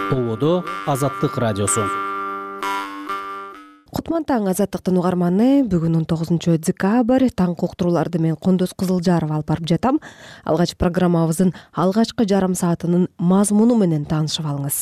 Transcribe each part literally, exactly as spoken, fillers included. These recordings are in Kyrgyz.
Болоодо Азаттык радиосу. Кутман таң, Азаттыктын угарманы. Бүгүн он тогузунчу декабрь, таң уктурууларды мен Кондос Кызылжаров алып барып жатам. Алгач программабыздын алгачкы жарым саатынын мазмуну менен таанышып алыңыз.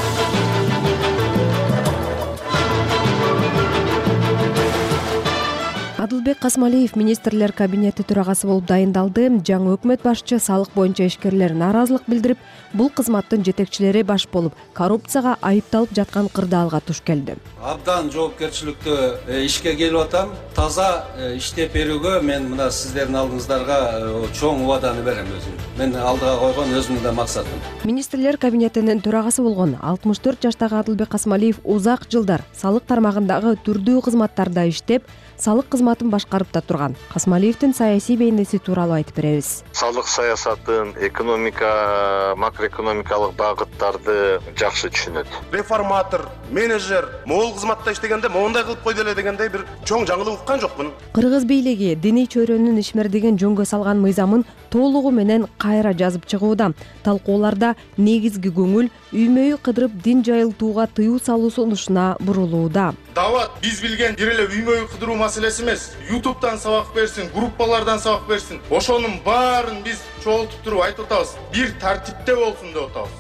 Адылбек Касмалиев министрлер кабинети төрагасы болуп дайындалды. Жаңы өкмөт башчы салык боюнча ишкерлер нааразылык билдирип, бул кызматтын жетекчилери баш болуп, коррупцияга айыпталып жаткан кырдаалга туш келди. Абдан жоопкерчиликтүү ишке келип атам. Таза иштеп берүүгө мен мына сиздердин алдыңыздарга чоң убаданы берем өзүм. Мен алдыга койгон өзүмдүн да максатым. Министрлер кабинетинин төрагасы болгон алтымыш төрт жаштагы Адылбек Касмалиев узак жылдар салык тармагындагы түрдүү кызматтарда иштеп, салык кызматын башкарып да турган. Касмалиевдин саясий бейнеси тууралуу айтып беребиз. Салык саясатын, экономика, макроэкономикалык багыттарды жакшы түшүнөт. Реформатор, менеджер, могул кызматта иштегенде моундай кылып койду эле дегендей бир чоң жаңылык уккан жокмун. Кыргыз бийлиги диний чөйрөнүн ишмердигин жөнгө салган мыйзамын толугу менен кайра жазып чыгууда. Талкууларда негизги көңүл үймөйү кыдырып дин жайылтууга тыюу салуу сунушуна бурулууда. Дават биз билген бир эле үймөйү кыдыруу маселеси эмес. ютубтан сабак берсин, группалардан сабак берсин. Ошонун баарын биз чогултуп туруп айтып атабыз. Бир тартипте болсун деп атабыз.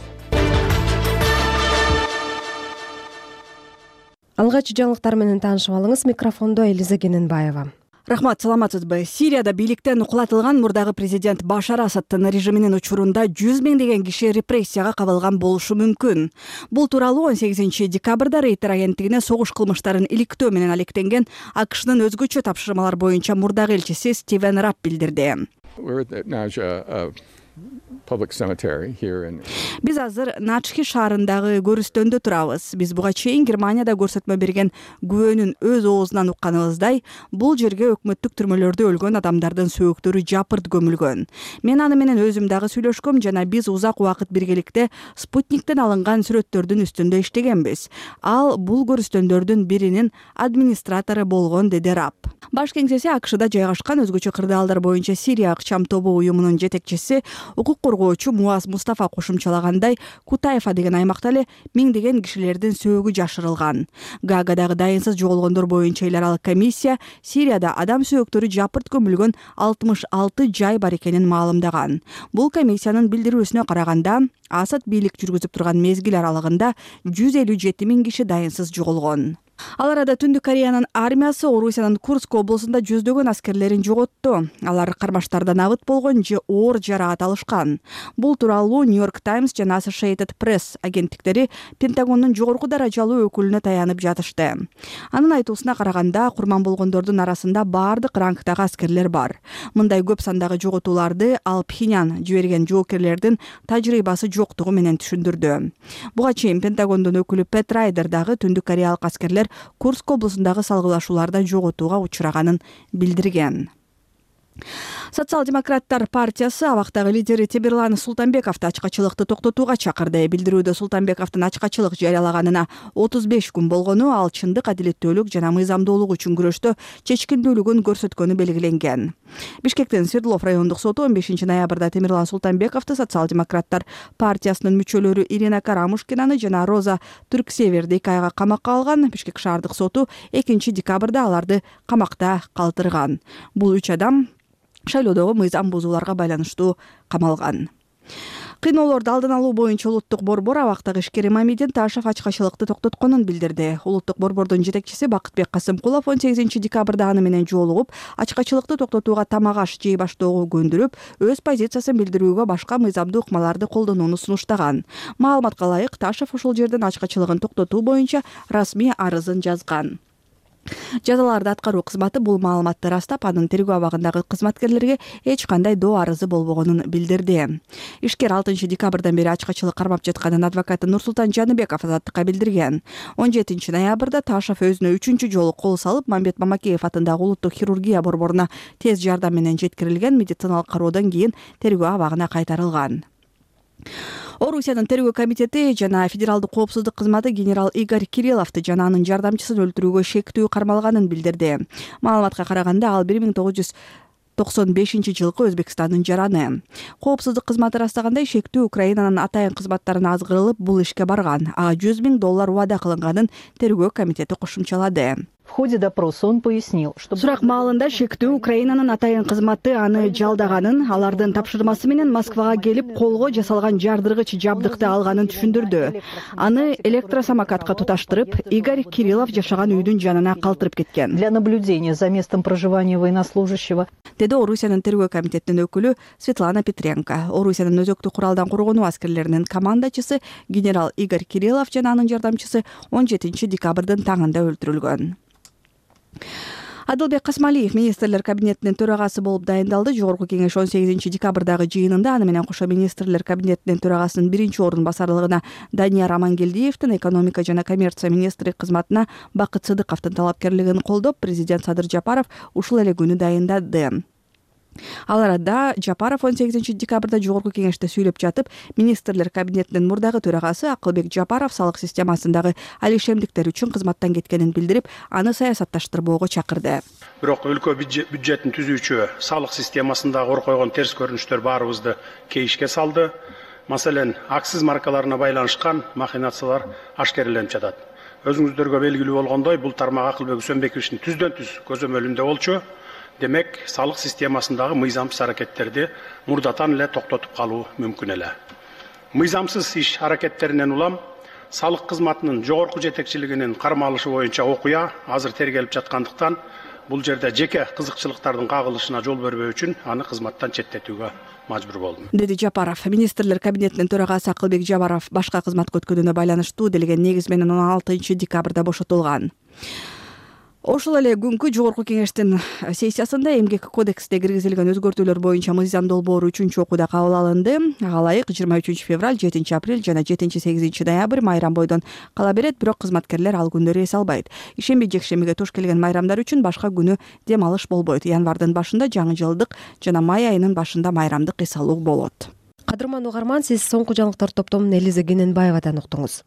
Алгач жаңылыктар менен таанышып алыңыз. Микрофондо Элиза Кененбаева. Рахмат, саламатсызбы? Сирияда бийликтен укулатылган мурдагы президент Башар Асадтын режиминин учурунда жүз миңдеген киши репрессияга кабылган болушу мүмкүн. Бул тууралуу он сегизинчи декабрда Рейтер агенттигине согуш кылмыштарын иликтөө менен алектенген АКШнын өзгөчө тапшырмалар боюнча мурдагы элчиси Стивен Рап билдирди. Биз азыр Начхи шаарындагы көрүстөндө турабыз. Биз буга чейин Германияда көрсөтмө берген күбөнүн өз оозунан укканыбыздай, бул жерге өкмөттүк түрмөлөрдө өлгөн адамдардын сөөктөрү жапырт көмүлгөн. Мен аны менен өзүм дагы сүйлөшкөм жана биз узак убакыт биргеликте спутниктен алынган сүрөттөрдүн үстүндө иштегенбиз. Ал бул көрүстөндөрдүн биринин администратору болгон, деди Рап. Баш кеңсеси АКШда жайгашкан өзгөчө кырдаалдар боюнча Сирия ыкчам тобу уюмунун жетекчиси, укук коргоочу Муаз Мустафа кошумчалагандай, Кутаефа деген аймакта эле миңдеген кишилердин сөөгү жашырылган. Гаагадагы дайынсыз жоголгондор боюнча эл аралык комиссия Сирияда адам сөөктөрү жапырт көмүлгөн алтымыш алты жай бар экенин маалымдаган. Бул комиссиянын билдирүүсүнө караганда, Асад бийлик жүргүзүп турган мезгил аралыгында жүз элүү жети миң киши дайынсыз жоголгон. Ал арада Түндүк Кореянын армиясы Орусиянын Курск облусунда жүздөгөн аскерлерин жоготту. Алар кармаштардан абыт болгон же оор жараат алышкан. Бул тууралуу Нью-Йорк Таймс жана Associated Press агенттиктери Пентагондун жогорку даражалуу өкүлүнө таянып жатышты. Анын айтуусуна караганда, курман болгондордун арасында баардык рангдагы аскерлер бар. Мындай көп сандагы жоготууларды ал Пхеньян жиберген жоокерлердин тажрыйбасы жоктугу менен түшүндүрдү. Буга чейин Пентагондун өкүлү Пэт Райдер дагы түндүк кореялык аскерлер Курск облусундагы салгылашууларда жоготууга учураганын билдирген. Социал-демократтар партиясы абактагы лидери Темирлан Султанбековду ачкачылыкты токтотууга чакырды. Билдирүүдө Султанбековдун ачкачылык жарыялаганына отуз беш күн болгону, ал чындык, адилеттүүлүк жана мыйзамдуулук үчүн күрөштө чечкиндүүлүгүн көрсөткөнү белгиленген. Бишкектин Свердлов райондук соту он бешинчи ноябрда Темирлан Султанбековду социал-демократтар партиясынын мүчөлөрү Ирина Карамушкинаны жана Роза Түрксеверди эки айга камакка алган. Бишкек шаардык соту экинчи декабрда аларды камакта калтырган. Бул үч адам шайлоодогу мыйзам бузууларга байланыштуу камалган. Кыйноолорду алдын алуу боюнча улуттук борбор абактагы ишкер Мамидин Ташев ачкачылыкты токтотконун билдирди. Улуттук борбордун жетекчиси Бакытбек Касымкулов он сегизинчи декабрда аны менен жолугуп, ачкачылыкты токтотууга тамак аш жей баштоого көндүрүп, өз позициясын билдирүүгө башка мыйзамдуу ыкмаларды колдонууну сунуштаган. Маалыматка ылайык, Ташев ошол жерден ачкачылыгын токтотуу боюнча расмий арызын жазган. Жазаларды аткаруу кызматы бул маалыматты растап, анын тергөө абагындагы кызматкерлерге эч кандай доо арызы болбогонун билдирди. Ишкер алтынчы декабрдан бери ачкачылык кармап жатканын адвокаты Нурсултан Жаныбеков Азаттыкка билдирген. он жетинчи ноябрда Ташев өзүнө үчүнчү жолу кол салып, Мамбет Мамакеев атындагы улуттук хирургия борборуна тез жардам менен жеткирилген, медициналык кароодон кийин тергөө абагына кайтарылган. Орусиянын тергөө комитети жана Федералдык коопсуздук кызматы генерал Игорь Кирилловду жана анын жардамчысын өлтүрүүгө шектүү кармалганын билдирди. Маалыматка караганда, ал бир миң тогуз жүз токсон бешинчи жылкы Өзбекстандын жараны. Коопсуздук кызматы ырастагандай, шектүү Украинанын атайын кызматтарына азгырылып, бул ишке барган. Ага жүз миң доллар убада кылынганын тергөө комитети кошумчалады. В ходе допроса он пояснил, что Сурак маалында шектүү Украинанын атайын кызматы аны жалдаганын, алардын тапшырмасы менен Москвага келип, колго жасалган жардыргыч жабдыкты алганын түшүндүрдү. Аны электросамокатка туташтырып, Игорь Кириллов жашаган үйдүн жанына калтырып кеткен. для наблюдения за местом проживания военнослужащего. Деди Орусиянын тергөө комитетинин өкүлү Светлана Петренко. Орусиянын өзөктүү куралдан коргонуу аскерлеринин командачысы генерал Игорь Кириллов жана анын жардамчысы он жетинчи декабрдын таңында өлтүрүлгөн. Адылбек Касмалиев министрлер кабинетинин төрагасы болуп дайындалды. Жогорку кеңеш он сегизинчи декабрдагы жыйынында аны менен кошо министрлер кабинетинин төрагасынын биринчи орун басарлыгына Данияр Амангелдиевдин, экономика жана коммерция министри кызматына Бакыт Сыдыковдун талапкерлигин колдоп, президент Садыр Жапаров ушул эле күнү дайындады. Ал арада Жапаров он сегизинчи декабрда жогорку кеңеште сүйлөп жатып, министрлер кабинетинин мурдагы төрагасы Акылбек Жапаров салык системасындагы алишемдиктер үчүн кызматтан кеткенин билдирип, аны саясатташтырбоого чакырды. Бирок өлкө бюджетин түзүүчү салык системасындагы ор койгон терс көрүнүштөр баарыбызды кейишке салды. Маселен, акциз маркаларына байланышкан махинациялар ашкереленип жатат. Өзүңүздөргө белгилүү болгондой, бул тармак Акылбек Үсөнбековичтин түздөн түз көзөмөлүндө болчу. Демек, салык системасындагы мыйзамсыз аракеттерди мурдатан эле токтотуп калуу мүмкүн эле. Мыйзамсыз иш аракеттеринен улам салык кызматынын жогорку жетекчилигинин кармалышы боюнча окуя азыр тергелип жаткандыктан, бул жерде жеке кызыкчылыктардын кагылышына жол бербөө үчүн аны кызматтан четтетүүгө мажбур болдум. Деди Жапаров. Министрлер кабинетинин төрагасы Акылбек Жапаров башка кызматка өткөнүнө байланыштуу делеген негиз менен он алтынчы декабрда бошотулган. Ошол эле күнкү жогорку кеңештин сессиясында эмгек кодексте киргизилген өзгөртүүлөр боюнча мыйзам долбоору үчүнчү окууда кабыл алынды. Ага ылайык жыйырма үчүнчү февраль, жетинчи апрель жана жетинчи сегизинчи ноябрь майрам бойдон кала берет, бирок кызматкерлер ал күндөрү эс албайт. Ишемби жекшембиге туш келген майрамдар үчүн башка күнү дем алыш болбойт. Январдын башында жаңы жылдык жана май айынын башында майрамдык эс алуу болот. Кадырман угарман, сиз соңку жаңылыктар топтомун Элиза Кененбаевадан уктуңуз.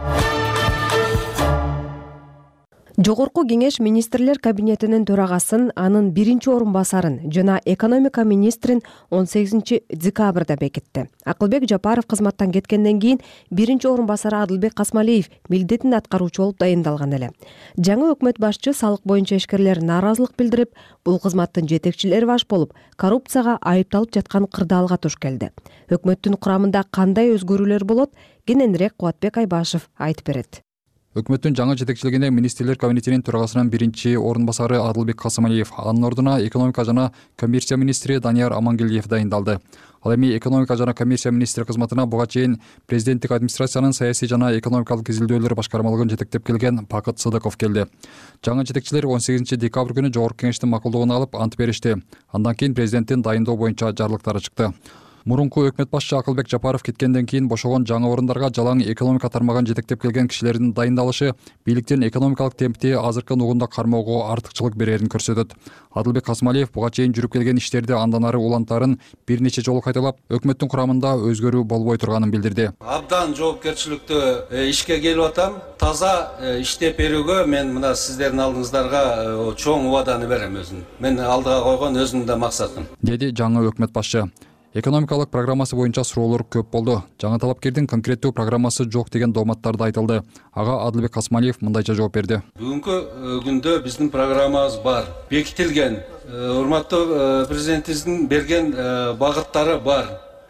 Жогорку кеңеш министрлер кабинетинин төрагасын, анын биринчи орун басарын жана экономика министрин он сегизинчи декабрда бекитти. Акылбек Жапаров кызматтан кеткенден кийин биринчи орун басары Адылбек Касмалиев милдетин аткаруучу болуп дайындалган эле. Жаңы өкмөт башчы салык боюнча ишкерлер нааразылык билдирип, бул кызматтын жетекчилери баш болуп, коррупцияга айыпталып жаткан кырдаалга туш келди. Өкмөттүн курамында кандай өзгөрүүлөр болот? Кененирээк Кубатбек Айбашев айтып берет. Өкмөттүн жаңы жетекчилигине министрлер кабинетинин төрагасынын биринчи орун басары Адылбек Касмалиев, анын ордуна экономика жана коммерция министри Данияр Амангелдиев дайындалды. Ал эми экономика жана коммерция министри кызматына буга чейин президенттик администрациянын саясий жана экономикалык изилдөөлөр башкармалыгын жетектеп келген Бакыт Сыдыков келди. Жаңы жетекчилер он сегизинчи декабрь күнү жогорку кеңештин макулдугун алып ант беришти. Андан кийин президенттин дайындоо боюнча жарлыктары чыкты. Мурунку өкмөт башчы Акылбек Жапаров кеткенден кийин бошогон жаңы орундарга жалаң экономика тармагын жетектеп келген кишилердин дайындалышы бийликтин экономикалык темпти азыркы нугунда кармоого артыкчылык берерин көрсөтөт. Адылбек Касмалиев буга чейин жүрүп келген иштерди андан ары улантарын бир нече жолу кайталап, өкмөттүн курамында өзгөрүү болбой турганын билдирди. Абдан жоопкерчиликтүү ишке келип атам. Таза иштеп берүүгө мен мына сиздердин алдыңыздарга чоң убаданы берем өзүм. Мен алдыга койгон өзүмдүн да максатым. Деди жаңы өкмөт башчы. Экономикалык программасы боюнча суроолор көп болду. Жаңы талапкердин конкреттүү программасы жок деген дооматтарды айтылды. Ага Адылбек Касмалиев мындайча жооп берди. Бүгүнкү күндө биздин программабыз бар, бекитилген. Урматтуу президентибиздин берген багыттары бар.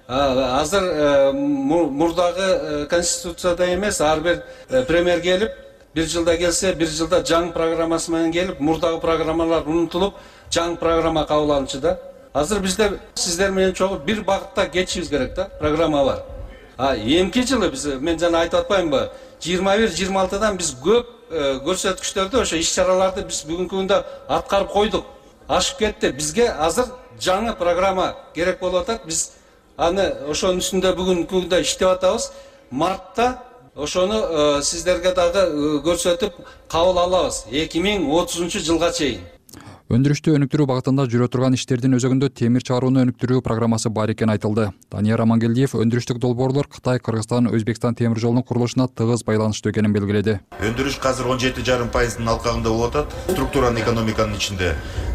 Азыр мурдагы конституцияда эмес, ар бир премьер келип, бир жылда келсе, бир жылда жаңы программасы менен келип, мурдагы программалар унутулуп, жаңы программа кабыл алынчу да. Азыр бизде сиздер менен чогуу бир багытта кетишибиз керек да, программа бар. А эмки жылы биз, мен жана айтып атпаймынбы, жыйырма бир жыйырма алтыдан биз көп көрсөткүчтөрдү, ошо иш-чараларды биз бүгүнкү күндө аткарып койдук. Ашып кетти. Бизге азыр жаңы программа керек болуп атат. Биз аны ошонун үстүндө бүгүнкү күндө иштеп атабыз. Мартта ошону сиздерге дагы көрсөтүп кабыл алабыз. эки миң отузунчу жылга чейин. Өндүрүштү өнүктүрүү багытында жүрө турган иштердин өзөгүндө темир чыгарууну өнүктүрүү программасы бар экени айтылды. Данияр Амангелдиев өндүрүштүк долбоорлор Кытай, Кыргызстан, Өзбекстан темир жолунун курулушуна тыгыз байланыштуу экенин белгиледи. Өндүрүш азыр он жети жарым пайыздын алкагында болуп атат. Структураны экономиканын ичинде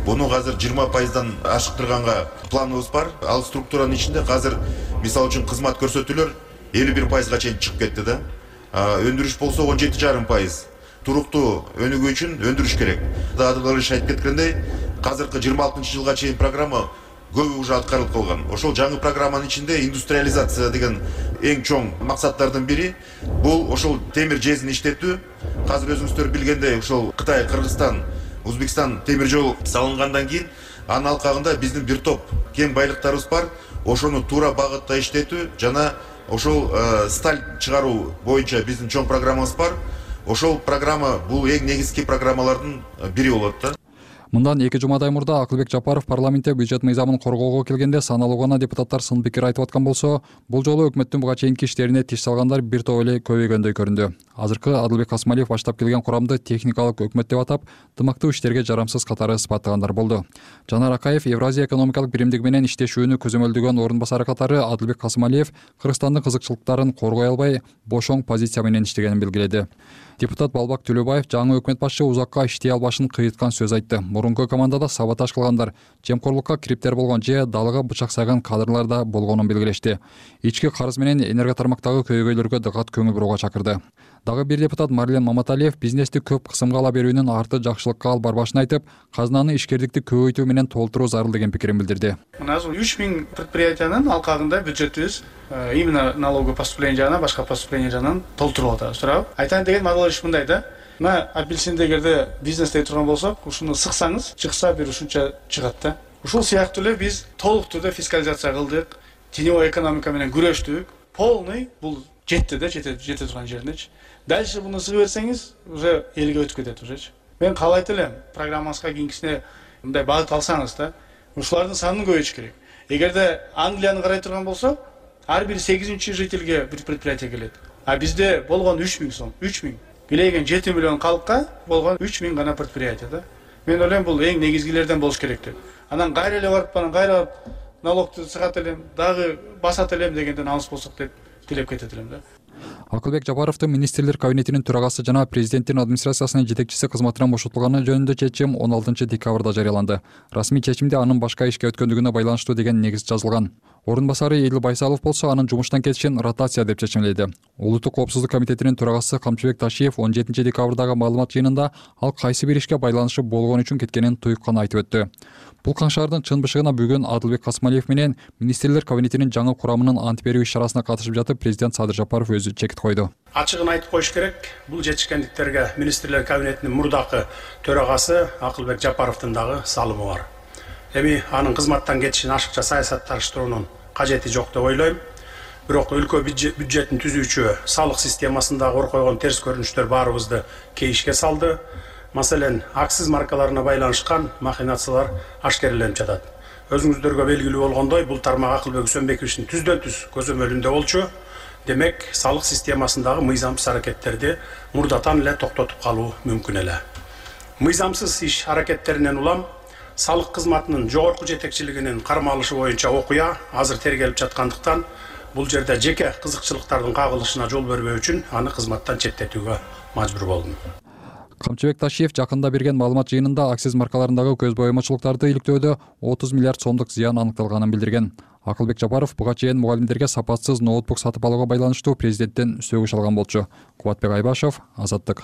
Буну азыр жыйырма пайыздан ашыктырганга планыбыз бар. Ал структуранын ичинде азыр мисалы үчүн кызмат көрсөтүүлөр элүү бир пайызга чейин чыгып кетти да. Өндүрүш болсо он жети жарым пайыз. Туруктуу өнүгүү үчүн өндүрүш керек. Адыл иш айтып кеткендей, азыркы жыйырма алтынчы жылга чейин программа көбү уже аткарылып калган. Ошол жаңы программанын ичинде индустриализация деген эң чоң максаттардын бири бул ошол темир жезин иштетүү. Азыр өзүңүздөр билгендей, ошол Кытай, Кыргызстан, Өзбекстан темир жол салынгандан кийин анын алкагында биздин бир топ кен байлыктарыбыз бар. Ошону туура багытта иштетүү жана ошол сталь чыгаруу боюнча биздин чоң программабыз бар. Ошол программа бул эң негизги программалардын бири болот да. Мындан эки жумадай мурда Акылбек Жапаров парламентте бюджет мыйзамын коргоого келгенде саналуу гана депутаттар сын пикир айтып аткан болсо, бул жолу өкмөттүн буга чейинки иштерине тиш салгандар бир топ эле көбөйгөндөй көрүндү. Азыркы Адылбек Касмалиев баштап келген курамды техникалык өкмөт деп атап, дымактуу иштерге жарамсыз катары сыпаттагандар болду. Жанар Акаев Евразия экономикалык биримдиги менен иштешүүнү көзөмөлдөгөн орун басары катары Адылбек Касмалиев Кыргызстандын кызыкчылыктарын коргой албай, бошоң позиция менен иштегенин белгиледи. Депутат Балбак Төлөбаев жаңы өкмөт башчы узакка иштей албашын кыйыткан сөз айтты. Мурунку командада саботаж кылгандар, жемкорлукка кириптер болгон же далыга бычак сайган кадрлар да болгонун белгилешти. Ички карыз менен энерго тармактагы көйгөйлөргө дыкат көңүл бурууга чакырды. Дагы бир депутат Марлен Маматалиев бизнести көп кысымга ала берүүнүн арты жакшылыкка алып барбашын айтып, казынаны ишкердикти көбөйтүү менен толтуруу зарыл деген пикирин билдирди. Мына үч миң предприятиянын алкагында бюджетибиз именно налоговый поступление жагынан, башка поступление жагынан толтуруп атабыз, туурабы? Айтайын деген магдалыш мындай да. Мына апельсинди эгерде бизнесте турган болсок, ушуну сыксаңыз, чыкса бир ушунча чыгат да. Ушул сыяктуу эле биз толук түрдө фискализация кылдык, теневой экономика менен күрөштүк. Полный бул жетти да, жете жете турган жериндечи. Дальше буну сыгып берсеңиз, уже элге өтүп кетет ужечи. Мен каалайт элем, программаңызга кийинкисине мындай багыт алсаңыз да, ушулардын санын көбөйтүш керек. Эгерде Англияны карай турган болсок, ар бир сегизинчи жителге бир предприятие келет. А бизде болгон үч миң сом, үч миң. Билеген жети миллион калкка болгон үч миң гана предприятие да. Мен ойлойм бул эң негизгилерден болуш керек деп. Анан кайра эле барып, анан кайра налогду сыгат элем, дагы басат элем дегенден алыс болсок деп тилеп кетет элем да. Акылбек Жапаровдун министрлер кабинетинин төрагасы жана президенттин администрациясынын жетекчиси кызматынан бошотулганы жөнүндө чечим он алтынчы декабрда жарыяланды. Расмий чечимде анын башка ишке өткөндүгүнө байланыштуу деген негиз жазылган. Орун басары Эдил Байсалов болсо анын жумуштан кетишин ротация деп чечимледи. Улуттук коопсуздук комитетинин төрагасы Камчыбек Ташиев он жетинчи декабрдагы маалымат жыйынында ал кайсы бир ишке байланышы болгон үчүн кеткенин туюккан айтып өттү. Бул каңшардын чын бышыгына бүгүн Адылбек Касмалиев менен министрлер кабинетинин жаңы курамынын ант берүү иш-чарасына катышып жатып президент Садыр Жапаров өзү чекит койду. Ачыгын айтып коюш керек, бул жетишкендиктерге министрлер кабинетинин мурдакы төрагасы Акылбек Жапаровдун дагы салымы бар. Эми анын кызматтан кетишин ашыкча саясатташтыруунун кажети жок деп ойлойм. Бирок өлкө бюджетин түзүүчү салык системасындагы ор койгон терс көрүнүштөр баарыбызды кейишке салды. Маселен, акциз маркаларына байланышкан махинациялар ашкереленип жатат. Өзүңүздөргө белгилүү болгондой, бул тармак Акылбек Үсөнбековичтин түздөн түз көзөмөлүндө болчу. Демек, салык системасындагы мыйзамсыз аракеттерди мурдатан эле токтотуп калуу мүмкүн эле. Мыйзамсыз иш аракеттеринен улам салык кызматынын жогорку жетекчилигинин кармалышы боюнча окуя азыр тергелип жаткандыктан, бул жерде жеке кызыкчылыктардын кагылышына жол бербөө үчүн аны кызматтан четтетүүгө мажбур болдум. Камчыбек Ташиев жакында берген маалымат жыйынында акциз маркаларындагы көз боемочулуктарды иликтөөдө отуз миллиард сомдук зыян аныкталганын билдирген. Акылбек Жапаров буга чейин мугалимдерге сапатсыз ноутбук сатып алууга байланыштуу президенттен сөгүш алган болчу. Кубатбек Айбашев, Азаттык.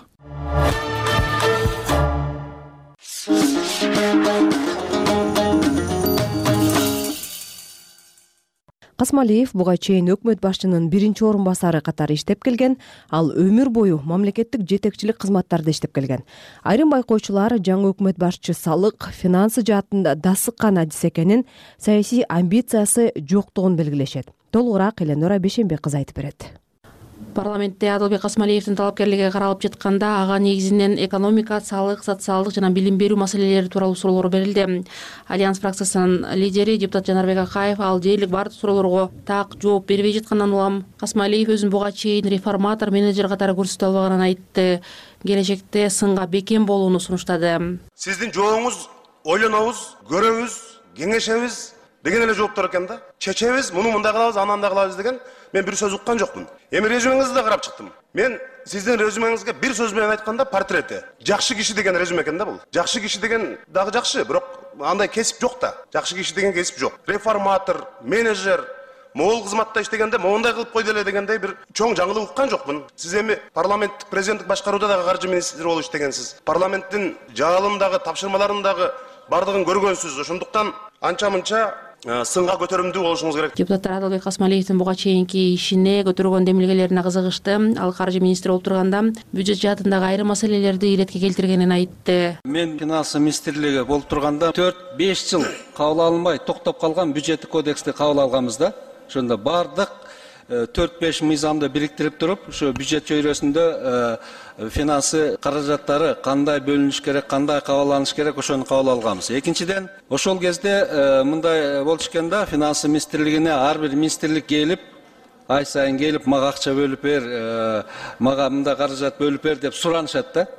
Касмалиев буга чейин өкмөт башчынын биринчи орун басары катары иштеп келген, ал өмүр бою мамлекеттик жетекчилик кызматтарда иштеп келген. Айрым байкоочулар жаңы өкмөт башчы салык, финансы жаатында дасыккан адис экенин, саясий амбициясы жоктугун белгилешет. Толугураак Эленора Бешенбек кызы айтып берет. Парламентте Адылбек Касмалиевдин талапкерлиги каралып жатканда ага негизинен экономика, салык, социалдык жана билим берүү маселелери тууралуу суроолор берилди. Альянс фракциясынын лидери депутат Жанарбек Акаев ал дээрлик бардык суроолорго так жооп бербей жаткандан улам Касмалиев өзүн буга чейин реформатор, менеджер катары көрсөтө албаганын айтты. Келечекте сынга бекем болууну сунуштады. Сиздин жообуңуз ойлонобуз, көрөбүз, кеңешебиз деген эле жооптор экен да. Чечебиз, муну мындай кылабыз, анан мындай кылабыз деген мен бир сөз уккан жокмун. Эми резюмеңизди да карап чыктым. Мен сиздин резюмеңизге бир сөз менен айтканда портрети. Жакшы киши деген резюме экен да бул. Жакшы киши деген дагы жакшы, бирок андай кесип жок да. Жакшы киши деген кесип жок. Реформатор, менеджер, могул кызматта иштегенде моундай кылып койду эле дегендей бир чоң жаңылык уккан жокмун. Сиз эми парламенттик президенттик башкарууда дагы каржы министри болуп иштегенсиз. Парламенттин жаалындагы, тапшырмаларындагы бардыгын көргөнсүз. Ошондуктан анча-мынча сынга көтөрүмдүү болушуңуз керек. Депутаттар Адылбек Касмалиевдин буга чейинки ишине, көтөргөн демилгелерине кызыгышты. Ал каржы министри болуп турганда бюджет жаатындагы айрым маселелерди иретке келтиргенин айтты. Мен финансы министрлиги болуп турганда төрт беш жыл кабыл алынбай токтоп калган бюджеттик кодексти кабыл алганбыз да. Ошондо бардык төрт беш мыйзамды бириктирип туруп, ошо бюджет чөйрөсүндө финансы каражаттары кандай бөлүнүш керек, кандай кабылданыш керек, ошону кабыл алганбыз. Экинчиден, ошол кезде мындай болуш экен да, финансы министрлигине ар бир министрлик келип, ай сайын келип, мага акча бөлүп бер, мага мындай каражат бөлүп бер деп суранышат да.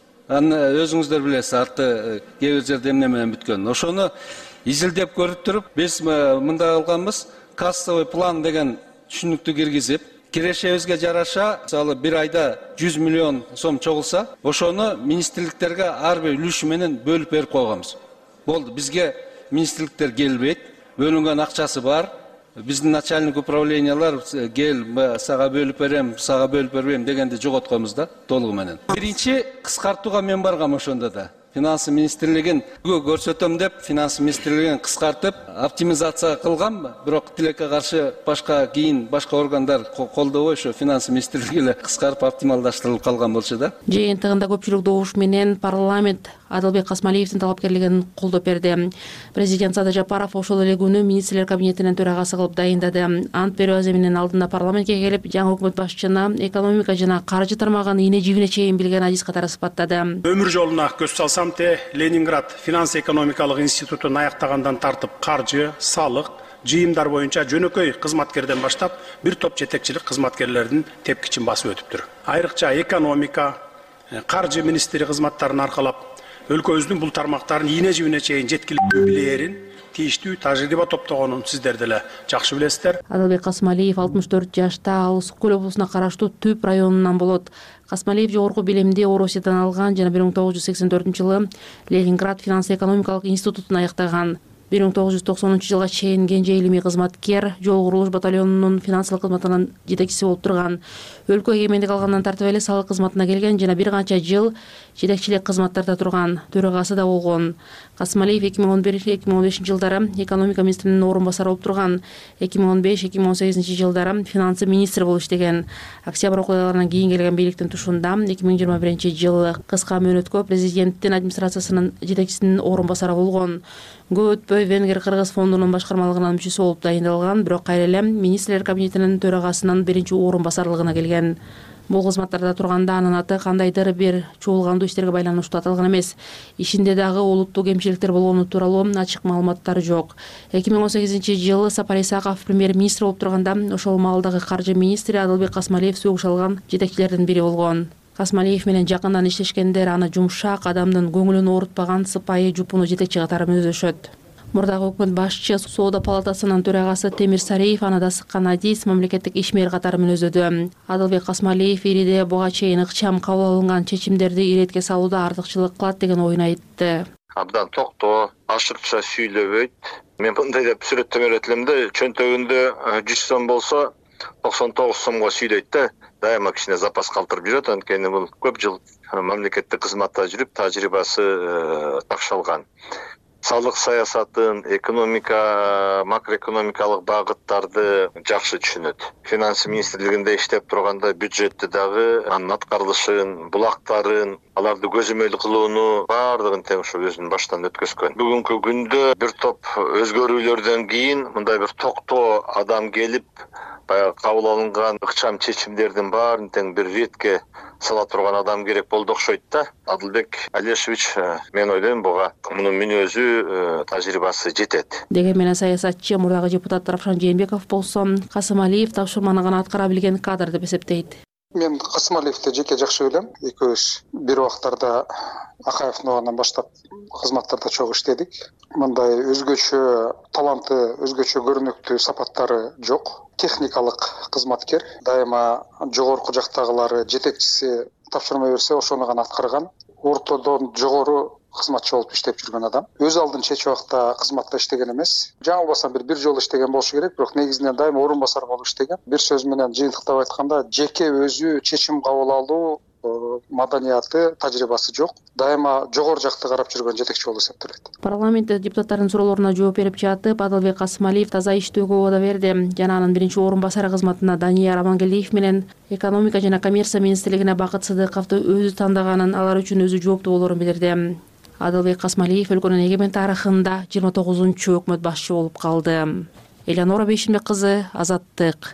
Аны өзүңүздөр билесиз, арты кээ бир жерде эмне менен бүткөн. Ошону изилдеп көрүп туруп, биз мындай кылганбыз, кассовый план деген түшүнүктү киргизип, кирешебизге жараша, мисалы бир айда жүз миллион сом чогулса, ошону министрликтерге ар бир үлүшү менен бөлүп берип койгонбуз. Болду, бизге министрликтер келбейт, бөлүнгөн акчасы бар. Биздин начальник управлениялар кел, сага бөлүп берем, сага бөлүп бербейм дегенди жоготконбуз да, толугу менен. Биринчи кыскартууга мен баргам ошондо да. Финансы министрлигин көрсөтөм деп, финансы министрлигин кыскартып, оптимизация кылгам, бирок тилекке каршы башка кийин башка органдар колдобой, ошо финансы министрлиги эле кыскарып оптималдаштырылып калган болчу да. Жыйынтыгында көпчүлүк добуш менен парламент Адылбек Касмалиевдин талапкерлигин колдоп берди. Президент Садыр Жапаров ошол эле күнү министрлер кабинетинин төрагасы кылып дайындады. Ант берүү аземинин алдында парламентке келип, жаңы өкмөт башчыны экономика жана каржы тармагын ийне жибине чейин билген адис катары сыпаттады. Өмүр жолуна көз салсам те, Ленинград финанс экономикалык институтун аяктагандан тартып каржы, салык, жыйымдар боюнча жөнөкөй кызматкерден баштап бир топ жетекчилик кызматкерлердин тепкичин басып өтүптүр. Айрыкча экономика, каржы министри кызматтарын аркалап өлкөбүздүн бул тармактарын ийне жибине чейин жеткиликтүү билээрин, тийиштүү тажрыйба топтогонун сиздер деле жакшы билесиздер. Адылбек Касмалиев алтымыш төрт жашта, ал Ысык көл облусуна караштуу Түп районунан болот. Касмалиев жогорку билимди Орусиядан алган жана бир миң тогуз жүз сексен төртүнчү жылы Ленинград финанс экономикалык институтун аяктаган. бир миң тогуз жүз токсонунчу жылга чейин кенже илимий кызматкер, жол курулуш батальонунун финансылык кызматынын жетекчиси болуп турган. Өлкө эгемендик алгандан тартып эле салык кызматына келген жана бир канча жыл жетекчилик кызматтарда турган, төрагасы да болгон. Касмалиев эки миң он бир эки миң он бешинчи жылдары экономика министринин орун басары болуп турган. эки миң он беш эки миң он сегизинчи жылдары финансы министри болуп иштеген. Октябрь окуяларынан кийин келген бийликтин тушунда эки миң жыйырма биринчи жылы кыска мөөнөткө президенттин администрациясынын жетекчисинин орун басары болгон. Көп өтпөй Венгер Кыргыз фондунун башкармалыгынын мүчөсү болуп дайындалган, бирок кайра эле министрлер кабинетинин төрагасынын биринчи орун басарлыгына келген. Бул кызматтарда турганда анын аты кандайдыр бир чуулгандуу иштерге байланыштуу аталган эмес. Ишинде дагы олуттуу кемчиликтер болгону тууралуу ачык маалыматтар жок. эки миң он сегизинчи жылы Сапар Исаков премьер-министр болуп турганда, ошол маалдагы каржы министри Адылбек Касмалиев сөгүш алган жетекчилердин бири болгон. Касмалиев менен жакындан иштешкендер аны жумшак, адамдын көңүлүн оорутпаган сыпайы жупуну жетекчи катары мүнөздөшөт. Мурдагы өкмөт башчы Соода палатасынын төрагасы Темир Сариев аны да сыккан адис мамлекеттик ишмер катары мүнөздөдү. Адылбек Касмалиев ириде буга чейин ыкчам кабыл алынган чечимдерди иретке салууда артыкчылык кылат деген оюн айтты. Абдан токтоо, ашыкча сүйлөбөйт. Мен мындай деп сүрөттөмөр этилем да, чөнтөгүндө жүз сом болсо токсон тогуз сомго сүйлөйт да. Дайыма кичине запас калтырып жүрөт, анткени бул көп жыл мамлекеттик кызматта жүрүп, тажрыйбасы такшалган. Салык саясатын, экономика, макроэкономикалык багыттарды жакшы түшүнөт. Финанс министрлигинде иштеп турганда бюджетти дагы, анын аткарылышын, булактарын, аларды көзөмөл кылууну бардыгын тең ушу өзүнүн баштан өткөзгөн. Бүгүнкү күндө бир топ өзгөрүүлөрдөн кийин мындай бир токтоо адам келип, баягы кабыл алынган ыкчам чечимдердин баарын тең бир ретке сала турган адам керек болду окшойт да. Адылбек Алешевич, мен ойлойм, буга мунун мүнөзү, тажрыйбасы жетет. Деген менен саясатчы мурдагы депутат Равшан Жээнбеков болсо, Касымалиев тапшырманы гана аткара билген кадр деп эсептейт. Мен Касымалиевди жеке жакшы билем. Экөөбүз бир убактарда Акаевдин убагынан баштап кызматтарда чогуу иштедик. Мындай өзгөчө таланты, өзгөчө көрүнүктүү сапаттары жок. Техникалык кызматкер, дайыма жогорку жактагылары жетекчиси тапшырма берсе, ошону гана аткарган. Ортодон жогору кызматчы болуп иштеп жүргөн адам. Өз алдын чечип убакта кызматта иштеген эмес. Жаңылбасам бир бир жолу иштеген болушу керек, бирок негизинен дайыма орун басар болуп иштеген. Бир сөз менен жыйынтыктап айтканда, жеке өзү чечим кабыл алуу маданияты, тажрыйбасы жок. Дайыма жогору жакты карап жүргөн жетекчи болуп эсептелет. Парламентте депутаттардын суроолоруна жооп берип жатып, Адылбек Касымалиев таза иштөөгө убада берди. Жана анын биринчи орун басары кызматына Данияр Амангелдиев менен экономика жана коммерция министрлигине Бакыт Сыдыковду өзү тандаганын, алар үчүн өзү жооптуу болоорун билдирди. Адылбек Касымалиев өлкөнүн эгемен тарыхында жыйырма тогузунчу өкмөт башчы болуп калды. Элеонора Бейшимбек кызы, Азаттык.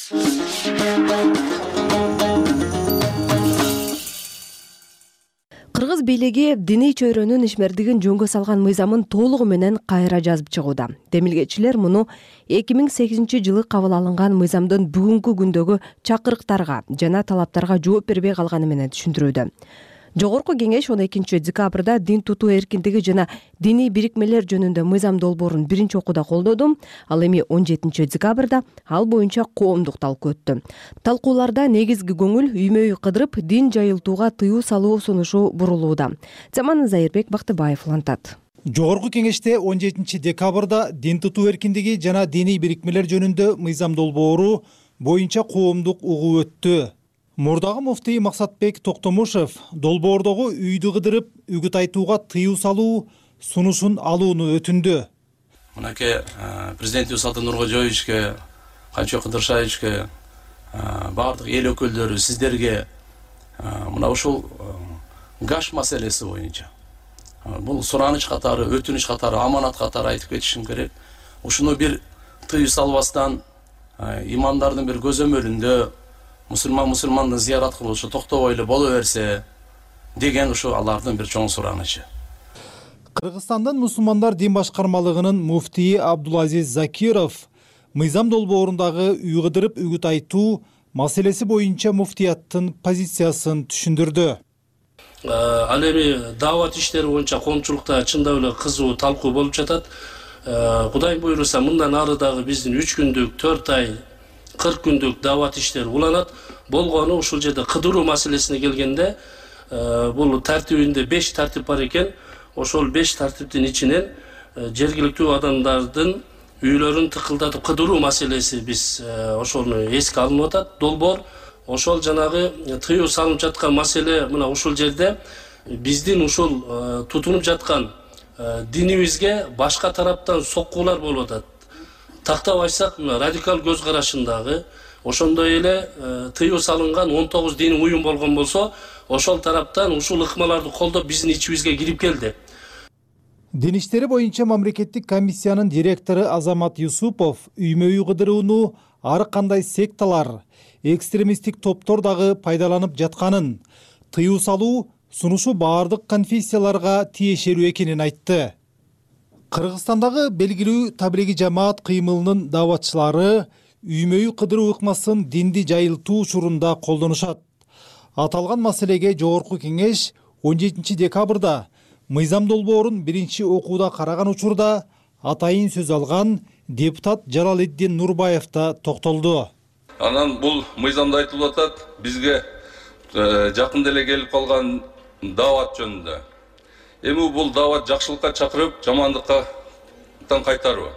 Кыргыз бийлиги диний чөйрөнүн ишмердигин жөнгө салган мыйзамын толугу менен кайра жазып чыгууда. Демилгечилер муну эки миң сегизинчи жылы кабыл алынган мыйзамдын бүгүнкү күндөгү чакырыктарга жана талаптарга жооп бербей калганы менен түшүндүрүүдө. Жогорку кеңеш он экинчи декабрда дин тутуу эркиндиги жана диний бирикмелер жөнүндө мыйзам долбоорун биринчи окууда колдоду. Ал эми он жетинчи декабрда ал боюнча коомдук талкуу өттү. Талкууларда негизги көңүл үймө үй кыдырып дин жайылтууга тыюу салуу сунушу бурулууда. Заман Зайырбек Бактыбаев улантат. Жогорку кеңеште он жетинчи декабрда дин тутуу эркиндиги жана диний бирикмелер жөнүндө мыйзам долбоору боюнча коомдук угуу өттү. Мурдагы муфтий Максатбек Токтомушев долбоордогу үйдү кыдырып үгүт айтууга тыюу салуу сунушун алууну өтүндү. Мынакей президент Салтан Нуркожоевичке, Канчо Кыдыршаевичке, бардык эл өкүлдөрү сиздерге мына ушул гаш маселеси боюнча бул сураныч катары, өтүнүч катары, аманат катары айтып кетишим керек. Ушуну бир тыюу салбастан имамдардын бир көзөмөлүндө мусулман мусулманды зиярат кылышы токтобой эле боло берсе деген ушу алардын бир чоң суранычы. Кыргызстандын мусулмандар дин башкармалыгынын муфтии Абдулазиз Закиров мыйзам долбоорундагы үй кыдырып үгүт айтуу маселеси боюнча муфтияттын позициясын түшүндүрдү. Ал эми даават иштери боюнча коомчулукта чындап эле кызуу талкуу болуп жатат. Кудай буйруса мындан ары дагы биздин үч күндүк, төрт ай, кырк күндүк даават иштери уланат. Болгону ушул жерде кыдыруу маселесине келгенде бул тартибинде беш тартип бар экен. Ошол беш тартиптин ичинен жергиликтүү адамдардын үйлөрүн тыкылдатып кыдыруу маселеси биз ошону эске алынып атат. Долбоор ошол жанагы тыюу салынып жаткан маселе мына ушул жерде биздин ушул тутунуп жаткан динибизге башка тараптан соккуулар болуп атат. Тактап айтсак, радикал көз карашындагы ошондой эле тыюу салынган он тогуз диний уюм болгон болсо, ошол тараптан ушул ыкмаларды колдоп биздин ичибизге кирип келди. Дин иштери боюнча мамлекеттик комиссиянын директору Азамат Юсупов үймө үй кыдырууну ар кандай секталар, экстремисттик топтор дагы пайдаланып жатканын, тыюу салуу сунушу баардык конфессияларга тиешелүү экенин айтты. Кыргызстандагы белгилүү таблиги жамаат кыймылынын дааватчылары үймө үй кыдыруу ыкмасын динди жайылтуу учурунда колдонушат. Аталган маселеге жогорку кеңеш он жетинчи декабрда мыйзам долбоорун биринчи окууда караган учурда атайын сөз алган депутат Жалалетдин Нурбаев да токтолду. Анан бул мыйзамда айтылып атат, бизге жакында эле келип калган даават жөнүндө. Эми бул даават жакшылыкка чакырып, жамандыктан кайтаруу.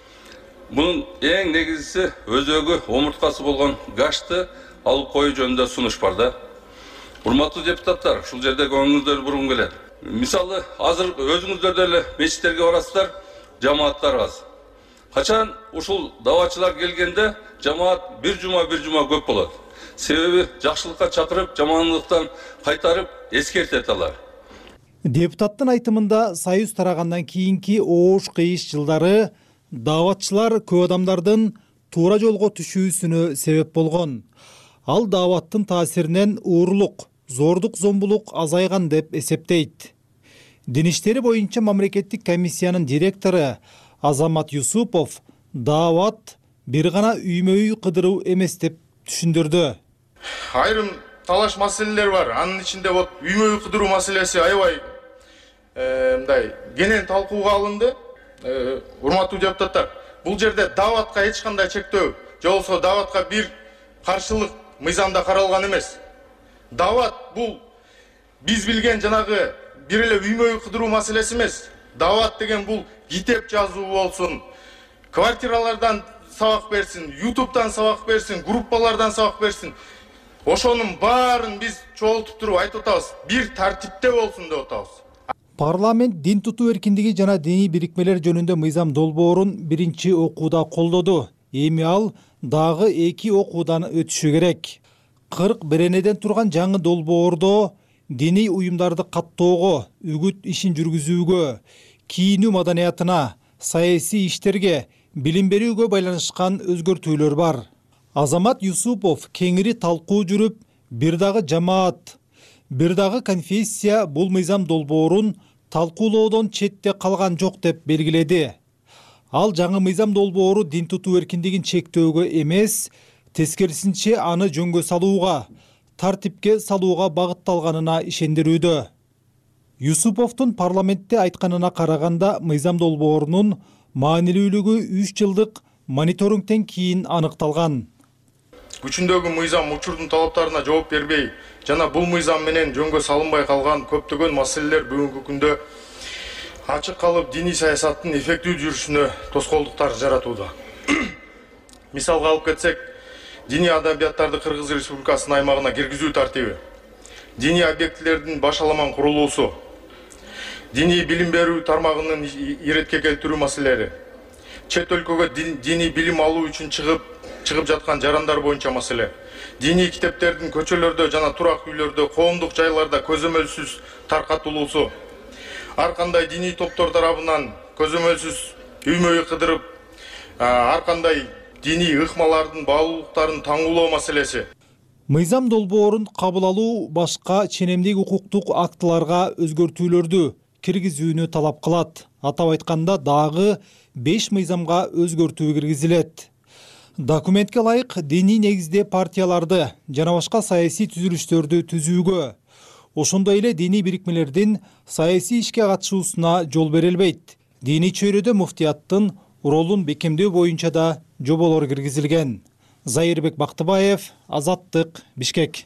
Бунун эң негизгиси өзөгү омурткасы болгон гашты алып коюу жөнүндө сунуш бар да. Урматтуу депутаттар, ушул жерде көңүлүңүздөрдү бургум келет. Мисалы, азыр өзүңүздөр деле мечиттерге барасыздар, жамааттар аз. Качан ушул дааватчылар келгенде жамаат бир жума бир жума көп болот. Себеби жакшылыкка чакырып, жамандыктан кайтарып эскертет алар. Депутаттын айтымында союз тарагандан кийинки оош кыйыш жылдары дааватчылар көп адамдардын туура жолго түшүүсүнө себеп болгон. Ал дааваттын таасиринен уурулук, зордук зомбулук азайган деп эсептейт. Дин иштери боюнча мамлекеттик комиссиянын директору Азамат Юсупов даават бир гана үймө үй кыдыруу эмес деп түшүндүрдү. Айрым талаш маселелер бар. Анын ичинде вот үймө үй кыдыруу маселеси аябай мындай кенен талкууга алынды. Урматтуу депутаттар, бул жерде дааватка эч кандай чектөө, же болбосо дааватка бир каршылык мыйзамда каралган эмес. Даават бул биз билген жанагы бир эле үй мөй кыдыруу маселеси эмес. Даават деген бул китеп жазуу болсун, квартиралардан сабак берсин, ютубтан сабак берсин, группалардан сабак берсин. Ошонун баарын биз чогултуп туруп айтып атабыз, бир тартипте болсун деп атабыз. Парламент дин тутуу эркиндиги жана диний бирикмелер жөнүндө мыйзам долбоорун биринчи окууда колдоду. Эми ал дагы эки окуудан өтүшү керек. кырк беренеден турган жаңы долбоордо диний уюмдарды каттоого, үгүт ишин жүргүзүүгө, кийинүү маданиятына, саясий иштерге, билим берүүгө байланышкан өзгөртүүлөр бар. Азамат Юсупов кеңири талкуу жүрүп, бир дагы жамаат, бир дагы конфессия бул мыйзам долбоорун талкуулоодон четте калган жок деп белгиледи. Ал жаңы мыйзам долбоору дин тутуу эркиндигин чектөөгө эмес, тескерисинче аны жөнгө салууга, тартипке салууга багытталганына ишендирүүдө. Юсуповдун парламентте айтканына караганда, мыйзам долбоорунун маанилүүлүгү үч жылдык мониторингден кийин аныкталган. Күчүндөгү мыйзам учурдун талаптарына жооп бербей жана бул мыйзам менен жөнгө салынбай калган көптөгөн маселелер бүгүнкү күндө ачык калып, диний саясаттын эффектүү жүрүшүнө тоскоолдуктар жаратууда. Мисалга алып кетсек, диний адабияттарды Кыргыз Республикасынын аймагына киргизүү тартиби, диний объектилердин башаламан курулуусу, диний билим берүү тармагынын иретке келтирүү маселелери, чет өлкөгө диний билим алуу үчүн чыгып чыгып жаткан жарандар боюнча маселе, диний китептердин көчөлөрдө жана турак үйлөрдө, коомдук жайларда көзөмөлсүз таркатылуусу, ар кандай диний топтор тарабынан көзөмөлсүз үймөй кыдырып, ар кандай диний ыкмалардын баалуулуктарын таңуулоо маселеси. Мыйзам долбоорун кабыл алуу башка ченемдик укуктук актыларга өзгөртүүлөрдү киргизүүнү талап кылат. Атап айтканда, дагы беш мыйзамга өзгөртүү киргизилет. Документке ылайык диний негизде партияларды жана башка саясий түзүлүштөрдү түзүүгө, ошондой эле диний бирикмелердин саясий ишке катышуусуна жол берилбейт. Диний чөйрөдө муфтияттын ролун бекемдөө боюнча да жоболор киргизилген. Зайырбек Бактыбаев, Азаттык, Бишкек.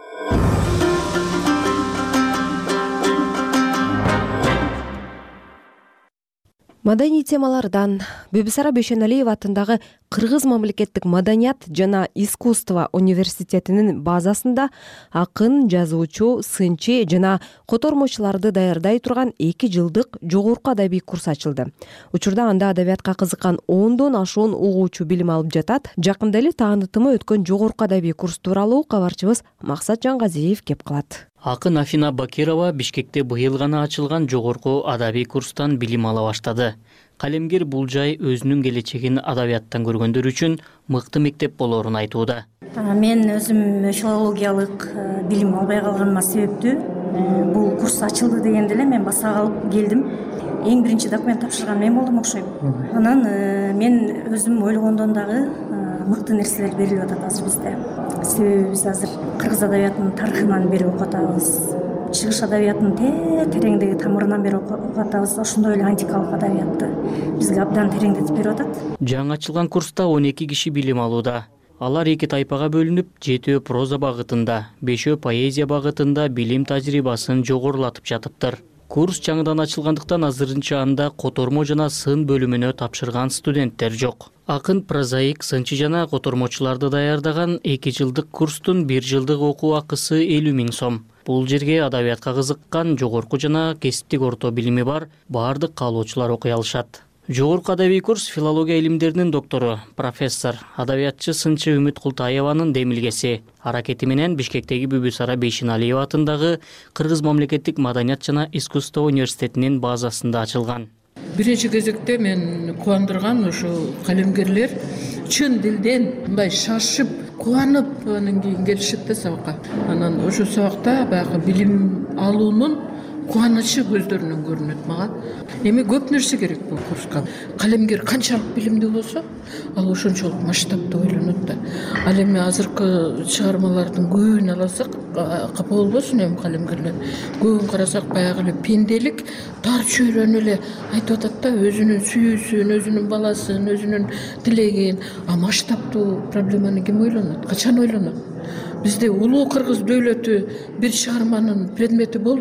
Маданий темалардан Бибисара Бейшеналиева атындагы Кыргыз мамлекеттик маданият жана искусство университетинин базасында акын, жазуучу, сынчы жана котормочуларды даярдай турган эки жылдык жогорку адабий курс ачылды. Учурда анда адабиятка кызыккан ондон ашуун угуучу билим алып жатат. Жакында эле таанытымы өткөн жогорку адабий курс тууралуу кабарчыбыз Максат Жангазиев кеп калат. Акын Афина Бакирова Бишкекте быйыл гана ачылган жогорку адабий курстан билим ала баштады. Калемгер бул жай өзүнүн келечегин адабияттан көргөндөр үчүн мыкты мектеп болоорун айтууда. Мен өзүм филологиялык билим албай калганыма себептүү бул курс ачылды дегенде эле мен баса калып келдим. Эң биринчи документ тапшырган мен болдум окшойм. Анан мен өзүм ойлогондон дагы мыкты нерселер берилип атат азыр бизде. Себеби биз азыр кыргыз адабиятынын тарыхынан бери окуп атабыз. Чыгыш адабиятынын тереңдеги тамырынан бери окуп атабыз. Ошондой эле антикалык адабиятты бизге абдан тереңдетип берип атат. Жаңы ачылган курста он эки киши билим алууда. Алар эки тайпага бөлүнүп, жетөө проза багытында, бешөө поэзия багытында билим тажрыйбасын жогорулатып жатыптыр. Курс жаңыдан ачылгандыктан азырынча анда котормо жана сын бөлүмүнө тапшырган студенттер жок. Акын, прозаик, сынчы жана котормочуларды даярдаган эки жылдык курстун бир жылдык окуу акысы элүү миң сом. Бул жерге адабиятка кызыккан, жогорку жана кесиптик орто билими бар баардык каалоочулар окуй алышат. Жогорку адабий курс филология илимдеринин доктору, профессор, адабиятчы сынчы Үмүт Култаеванын демилгеси. Аракети менен Бишкектеги Бибисара Бейшеналиева атындагы Кыргыз мамлекеттик маданият жана искусство университетинин базасында ачылган. Биринчи кезекте мен кубандырган ошо калемгерлер чын дилден мындай шашып, кубанып анан кийин келишет да сабакка. Анан ошо сабакта баягы билим алуунун кубанычы көздөрүнөн көрүнөт мага. Эми көп нерсе керек бул курска. Калемгер канчалык билимдүү болсо, ал ошончолук масштабта ойлонот да. Ал эми азыркы чыгармалардын көбүн алсак, капа болбосун эми калемгерлер. Көбүн карасак баягы эле пенделик, тар чөйрөнү эле айтып атат да, өзүнүн сүйүүсүн, өзүнүн баласын, өзүнүн тилегин. А масштабтуу проблеманы ким ойлонот? Качан ойлонот? Бизде улуу кыргыз дөөлөтү бир чыгарманын предмети болду.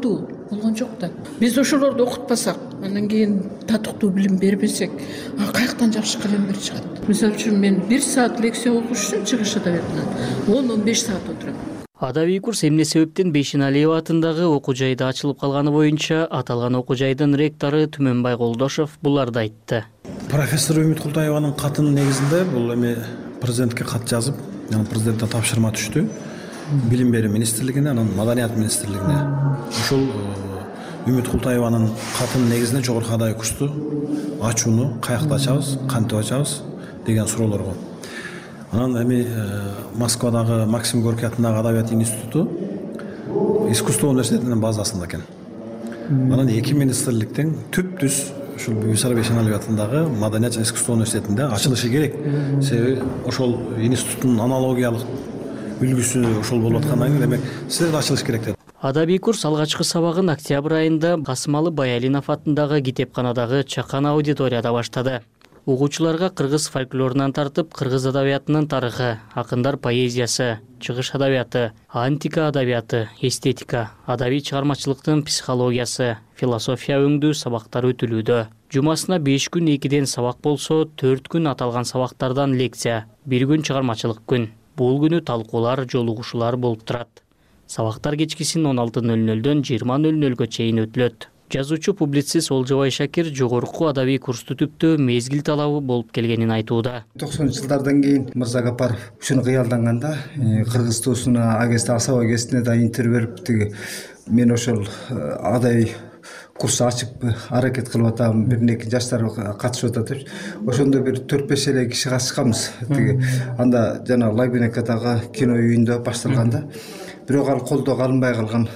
болгон жок да. Биз ошолорду окутпасак, анан кийин татыктуу билим бербесек, каяктан жакшы калемгер чыгат? Мисалы үчүн мен бир саат лекция окуш үчүн чыгыш адабиятынан он он беш саат отурам. Адабий курс эмне себептен Бейшеналиев атындагы окуу жайда ачылып калганы боюнча аталган окуу жайдын ректору Түмөнбай Колдошов буларды айтты. Профессор Үмүт Култаеванын катынын негизинде бул эми президентке кат жазып, анан президенттен тапшырма түштү. Билим берүү министрлигине, анан Маданият министрлигине. Ушул Үмүт Култаеванын катынын негизинде жогорку адабий курсту ачууну каякта ачабыз, кантип ачабыз деген суроолорго. Анан эми Москвадагы Максим Горький атындагы Адабият институту искусство университетинин базасында экен. Анан эки министрликтин түп-түз ушул Бүйсара Бейшеналиев атындагы Маданият жана искусство университетинде ачылышы керек. Себеби ошол институттун аналогиялык үлгүсү ошол болуп аткандан кийин демек силерде ачылыш керек деп. Адабий курс алгачкы сабагын октябрь айында Касымалы Баялинов атындагы китепканадагы Чакан аудиторияда баштады. Угуучуларга кыргыз фольклорунан тартып кыргыз адабиятынын тарыхы, акындар поэзиясы, чыгыш адабияты, антика адабияты, эстетика, адабий чыгармачылыктын психологиясы, философия өңдүү сабактар өтүлүүдө. Жумасына беш күн экиден сабак болсо, төрт күн аталган сабактардан лекция, бир күн чыгармачылык күн. Бул күнү талкуулар, жолугушуулар болуп турат. Сабактар кечкисин он алты нөл нөлдөн жыйырма нөл нөлгө чейин өтүлөт. Жазуучу публицист Олжобай Шакир жогорку адабий курсту түптөө мезгил талабы болуп келгенин айтууда. токсонунчу жылдардан кийин Мырза Гапаров ушуну кыялданганда кыргыз туусуна агесте асаба агестине да интервью берип тиги мен ошол адабий курс ачып аракет кылып атам, бир неки жаштар катышып атат деп. Ошондо бир төрт беш эле киши катышканбыз. Тиги анда жана Лагунекадагы кино үйүндө башталганда бирок ал колдоо алынбай калган.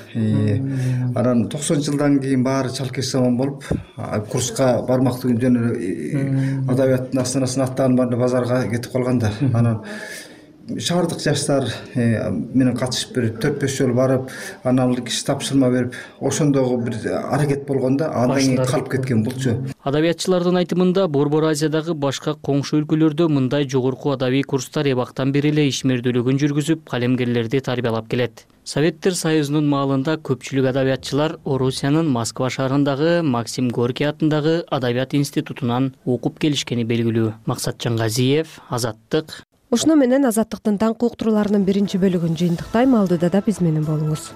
Анан токсонунчу жылдан кийин баары чалкеш заман болуп, курска бармактуу жөн адабияттын астанасын аттаган баары базарга кетип калганда, анан шаардык жаштар менен катышып бир төрт беш жолу барып, анан киши тапшырма берип, ошондогу бир аракет болгондо андан кийин калып кеткен булчу. Адабиятчылардын айтымында Борбор Азиядагы башка коңшу өлкөлөрдө мындай жогорку адабий курстар эбактан бери эле ишмердүүлүгүн жүргүзүп, калемгерлерди тарбиялап келет. Советтер Союзунун маалында көпчүлүк адабиятчылар Орусиянын Москва шаарындагы Максим Горький атындагы Адабият институтунан окуп келишкени белгилүү. Максат Жаңгазиев, Азаттык. Ушуну менен Азаттыктын таңкы уктурууларынын биринчи бөлүгүн жыйынтыктайм. Алдыда да биз менен болуңуз.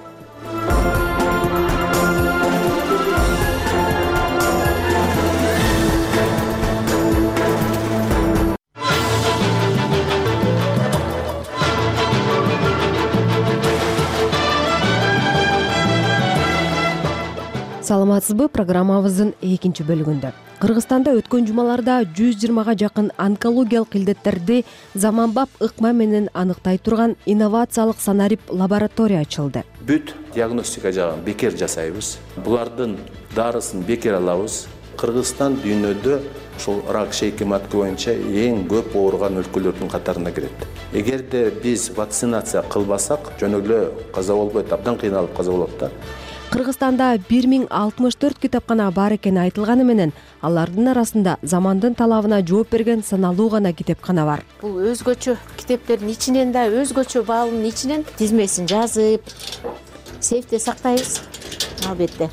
Саламатсызбы? Программабыздын экинчи бөлүгүндө. Кыргызстанда өткөн жумаларда жүз жыйырмага жакын онкологиялык илдеттерди заманбап ыкма менен аныктай турган инновациялык санарип лаборатория ачылды. Бүт диагностика жагын бекер жасайбыз. Булардын дарысын бекер алабыз. Кыргызстан дүйнөдө ушул рак шейки матка боюнча эң көп ооруган өлкөлөрдүн катарына кирет. Эгерде биз вакцинация кылбасак, жөн эле каза болбойт, абдан кыйналып каза болот да. Кыргызстанда бир миң алтымыш төрт китапкана бар экени айтылганы менен, алардын арасында замандын талабына жооп берген саналуу гана китепкана бар. Бул өзгөчө китептердин ичинен да, өзгөчө баалынын ичинен тизмесин жазып, сейфте сактайбыз, албетте.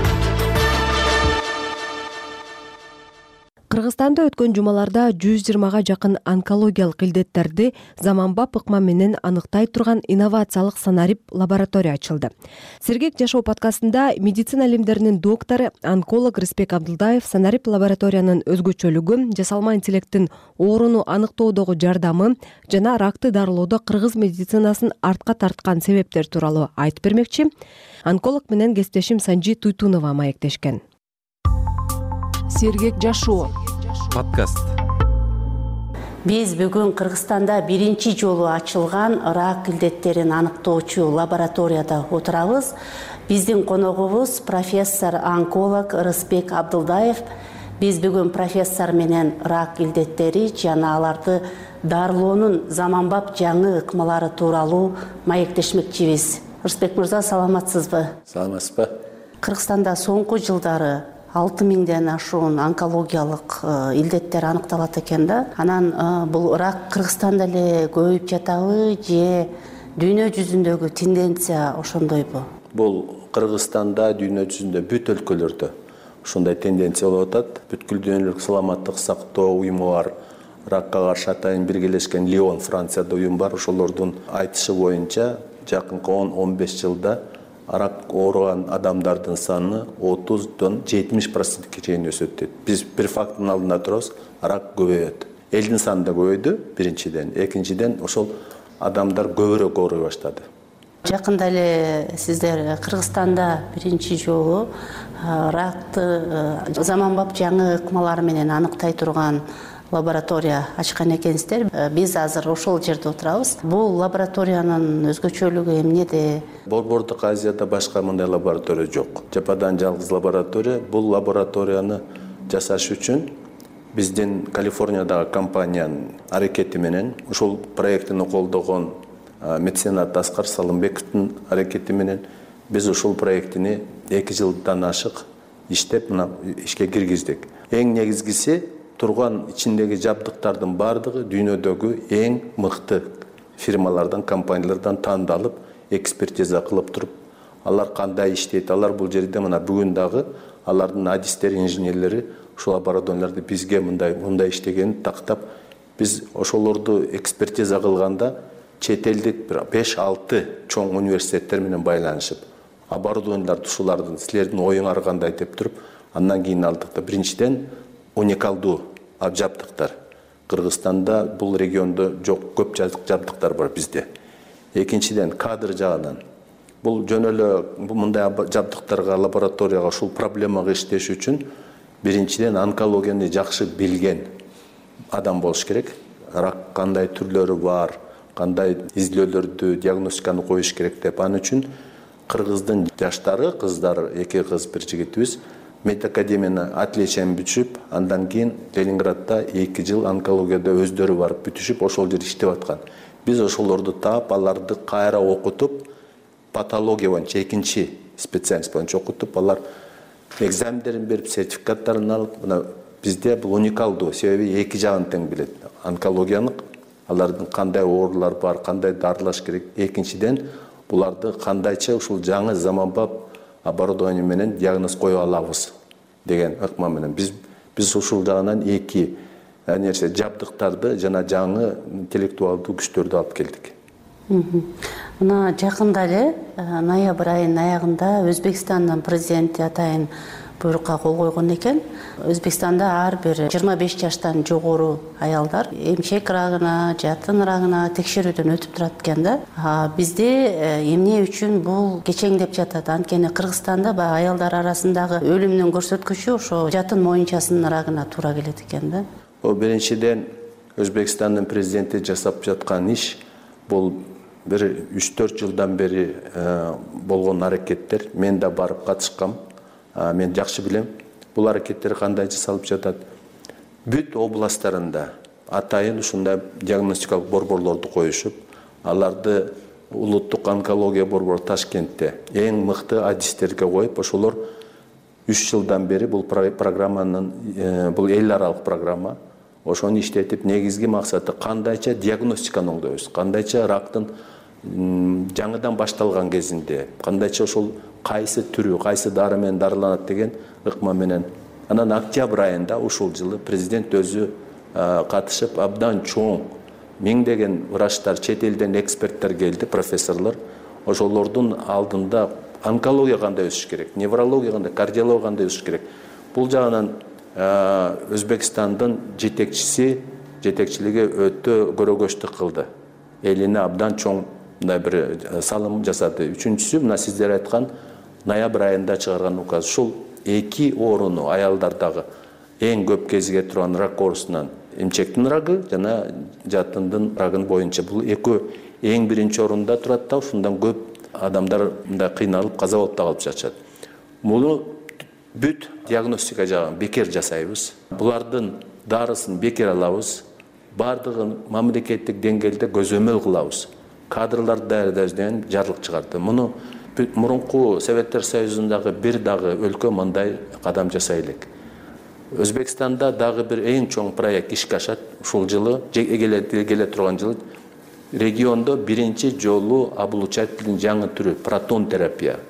Кыргызстанда өткөн жумаларда жүз жыйырмага жакын онкологиялык илдеттерди заманбап ыкма менен аныктай турган инновациялык санарип лаборатория ачылды. Сергек жашоо подкастында медицина илимдеринин доктору, онколог Рыспек Абдылдаев санарип лабораториянын өзгөчөлүгү, жасалма интеллекттин ооруну аныктоодогу жардамы жана ракты дарылоодо кыргыз медицинасын артка тарткан себептер тууралуу айтып бермекчи. Онколог менен кесиптешим Санжи Туйтунова маектешкен. Сергек жашоо подкаст. Биз бүгүн Кыргызстанда биринчи жолу ачылган рак илдеттерин аныктоочу лабораторияда отурабыз. Биздин коногубуз профессор онколог Рыспек Абдылдаев. Биз бүгүн профессор менен рак илдеттери жана аларды дарылоонун заманбап жаңы ыкмалары тууралуу маектешмекчибиз. Рыспек мырза, саламатсызбы? Саламатсызбы? Кыргызстанда соңку жылдары алты миңден ашуун онкологиялык илдеттер аныкталат экен да. Анан бул рак Кыргызстанда эле көбөйүп жатабы же дүйнө жүзүндөгү тенденция ошондойбу? Бул Кыргызстанда, дүйнө жүзүндө бүт өлкөлөрдө ушундай тенденция болуп атат. Бүткүл дүйнөлүк саламаттык сактоо уюму бар, ракка каршы атайын биргелешкен Лион, Францияда уюм бар. Ошолордун айтышы боюнча жакынкы он он беш жылда рак ооруган адамдардын саны отуздон жетимиш процентке чейин өсөт дейт. Биз бир факттын алдында турабыз, рак көбөйөт. Элдин саны да көбөйдү биринчиден, экинчиден ошол адамдар көбүрөөк ооруй баштады. Жакында эле сиздер Кыргызстанда биринчи жолу ракты заманбап жаңы ыкмалар менен аныктай турган лаборатория ачкан экенсиздер. Биз азыр ошол жерде отурабыз. Бул лабораториянын өзгөчөлүгү эмнеде? Борбордук Азияда башка мындай лаборатория жок. Жападан жалгыз лаборатория. Бул лабораторияны жасаш үчүн биздин Калифорниядагы компаниянын аракети менен, ушул проектини колдогон меценат Аскар Салымбековдун аракети менен биз ушул проектини эки жылдан ашык иштеп мына ишке киргиздик. Эң негизгиси турган ичиндеги жабдыктардын бардыгы дүйнөдөгү эң мыкты фирмалардан, компаниялардан тандалып, экспертиза кылып туруп, алар кандай иштейт, алар бул жерде мына бүгүн дагы алардын адистери, инженерлери ушул оборудованияларды бизге мындай мындай иштегенин тактап, биз ошолорду экспертиза кылганда чет элдик бир беш алты чоң университеттер менен байланышып, оборудованияларды ушулардын силердин оюңар кандай деп туруп, андан кийин алдык да биринчиден уникалдуу жабдыктар. Кыргызстанда бул региондо жок, көп жабдыктар бар бизде. Экинчиден кадр жагынан бул жөн эле мындай жабдыктарга, лабораторияга ушул проблемага иштеш үчүн биринчиден онкологияны жакшы билген адам болуш керек. Рак кандай түрлөрү бар, кандай изилөөлөрдү, диагностиканы коюш керек деп. Аны үчүн кыргыздын жаштары, кыздары, эки кыз, бир жигитибиз медакадемияны отличиен бүтүшүп, андан кийин Ленинградда эки жыл онкологияда өздөрү барып бүтүшүп, ошол жерде иштеп аткан. Биз ошолорду таап, аларды кайра окутуп, патология боюнча экинчи специалист боюнча окутуп, алар экзамендерин берип, сертификаттарын алып, мына бизде бул уникалдуу, себеби эки жагын тең билет. Онкологиянын алардын кандай оорулар бар, кандай дарылаш керек. Экинчиден буларды кандайча ушул жаңы заманбап оборудование менен диагноз кое алабыз деген ыкма менен биз биз ушул жагынан эки нерсе жабдыктарды жана жаңы интеллектуалдуу күчтөрдү алып келдик. Мына жакында эле ноябрь айынын аягында Өзбекстандын президенти атайын буйрукка кол койгон экен. Өзбекстанда ар бир жыйырма беш жаштан жогору аялдар эмчек рагына, жатын рагына текшерүүдөн өтүп турат экен да. Бизде эмне үчүн бул кечеңдеп жатат? Анткени Кыргызстанда баягы аялдар арасындагы өлүмдүн көрсөткүчү ошо жатын моюнчасынын рагына туура келет экен да. Бул биринчиден Өзбекстандын президенти жасап жаткан иш бул бир үч төрт жылдан бери болгон аракеттер. Мен да барып катышкам. Мен жакшы билем. Бул аракеттер кандай жасалып жатат? Бүт областтарында атайын ушундай диагностикалык борборлорду коюшуп, аларды улуттук онкология борбору Ташкентте эң мыкты адистерге коюп, ошолор үч жылдан бери бул программанын, бул эл аралык программа, ошону иштетип, негизги максаты кандайча диагностиканы оңдойбуз, кандайча рактын жаңыдан башталган кезинде, кандайча ошол кайсы түрү, кайсы дары менен дарыланат деген ыкма менен. Анан октябрь айында ушул жылы президент өзү катышып, абдан чоң миңдеген врачтар, чет элден эксперттер келди, профессорлор. Ошолордун алдында онкология кандай өсүш керек, неврология кандай, кардиология кандай өсүш керек. Бул жагынан Өзбекстандын жетекчиси, жетекчилиги өтө көрөгөчтүк кылды. Элине абдан чоң мындай бир салым жасады. Үчүнчүсү мына сиздер айткан ноябрь айында чыгарган указ. Ушул эки ооруну аялдардагы эң көп кезиге турган рак оорусунан эмчектин рагы жана жатындын рагын боюнча бул экөө эң биринчи орунда турат да, ушундан көп адамдар мындай кыйналып, каза болуп да калып жатышат. Муну бүт диагностика жагын бекер жасайбыз. Булардын дарысын бекер алабыз. Бардыгын мамлекеттик деңгээлде көзөмөл кылабыз. Кадрларды даярдоодон жарлык чыгарды. Муну мурунку Советтер Союзундагы бир дагы өлкө мындай кадам жасай элек. Өзбекстанда дагы бир эң чоң проект ишке ашат. Ушул жылы келе турган жылы региондо биринчи жолу облучательдин жаңы түрү протон терапия.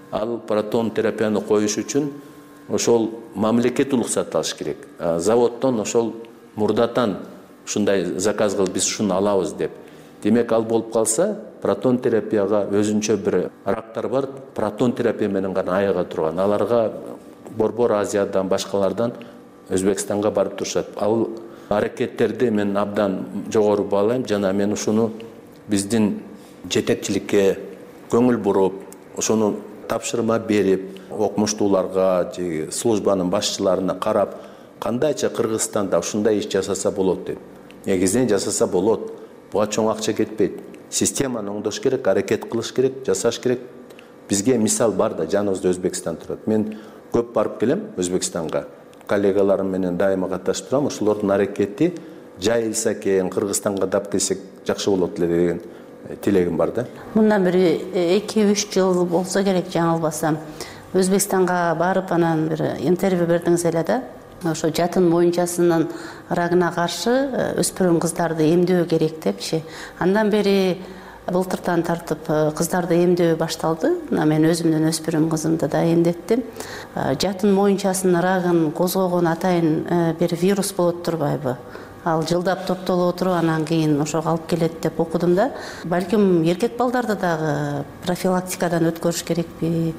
ал протон терапияны коюш үчүн ошол мамлекет уруксат алыш керек. Заводдон ошол мурдатан ушундай заказ кылып биз ушуну алабыз деп. Демек ал болуп калса, протон терапияга өзүнчө бир рактар бар, протон терапия менен гана айыга турган. Аларга Борбор Азиядан, башкалардан Өзбекстанга барып турушат. Ал аракеттерди мен абдан жогору баалайм жана мен ушуну биздин жетекчиликке көңүл буруп, ошону тапшырма берип, окумуштууларга, службанын башчыларына карап, кандайча Кыргызстанда ушундай иш жасаса болот деп. Негизинен жасаса болот. Буга чоң акча кетпейт. Системаны оңдош керек, аракет кылыш керек, жасаш керек. Бизге мисал бар да, жаныбызда Өзбекстан турат. Мен көп барып келем Өзбекстанга. Коллегаларым менен дайыма катнашып турам. Ошолордун аракети жайылса экен, Кыргызстанга дап келсек жакшы болот эле деген тилегим бар да. Мындан бир эки үч жыл болсо керек, жаңылбасам. Өзбекстанга барып анан бир интервью бердиңиз эле да. Ошо жатын моюнчасынын рагына каршы өспүрүм кыздарды эмдөө керек депчи. Андан бери былтыртан тартып кыздарды эмдөө башталды. Мен өзүмдүн өспүрүм кызымды да эмдеттим. Жатын моюнчасынын рагын козгогон атайын бир вирус болот турбайбы? Ал жылдап топтолуп отуруп, анан кийин ошого алып келет деп окудум да. Балким эркек балдарды дагы профилактикадан өткөрүш керекпи?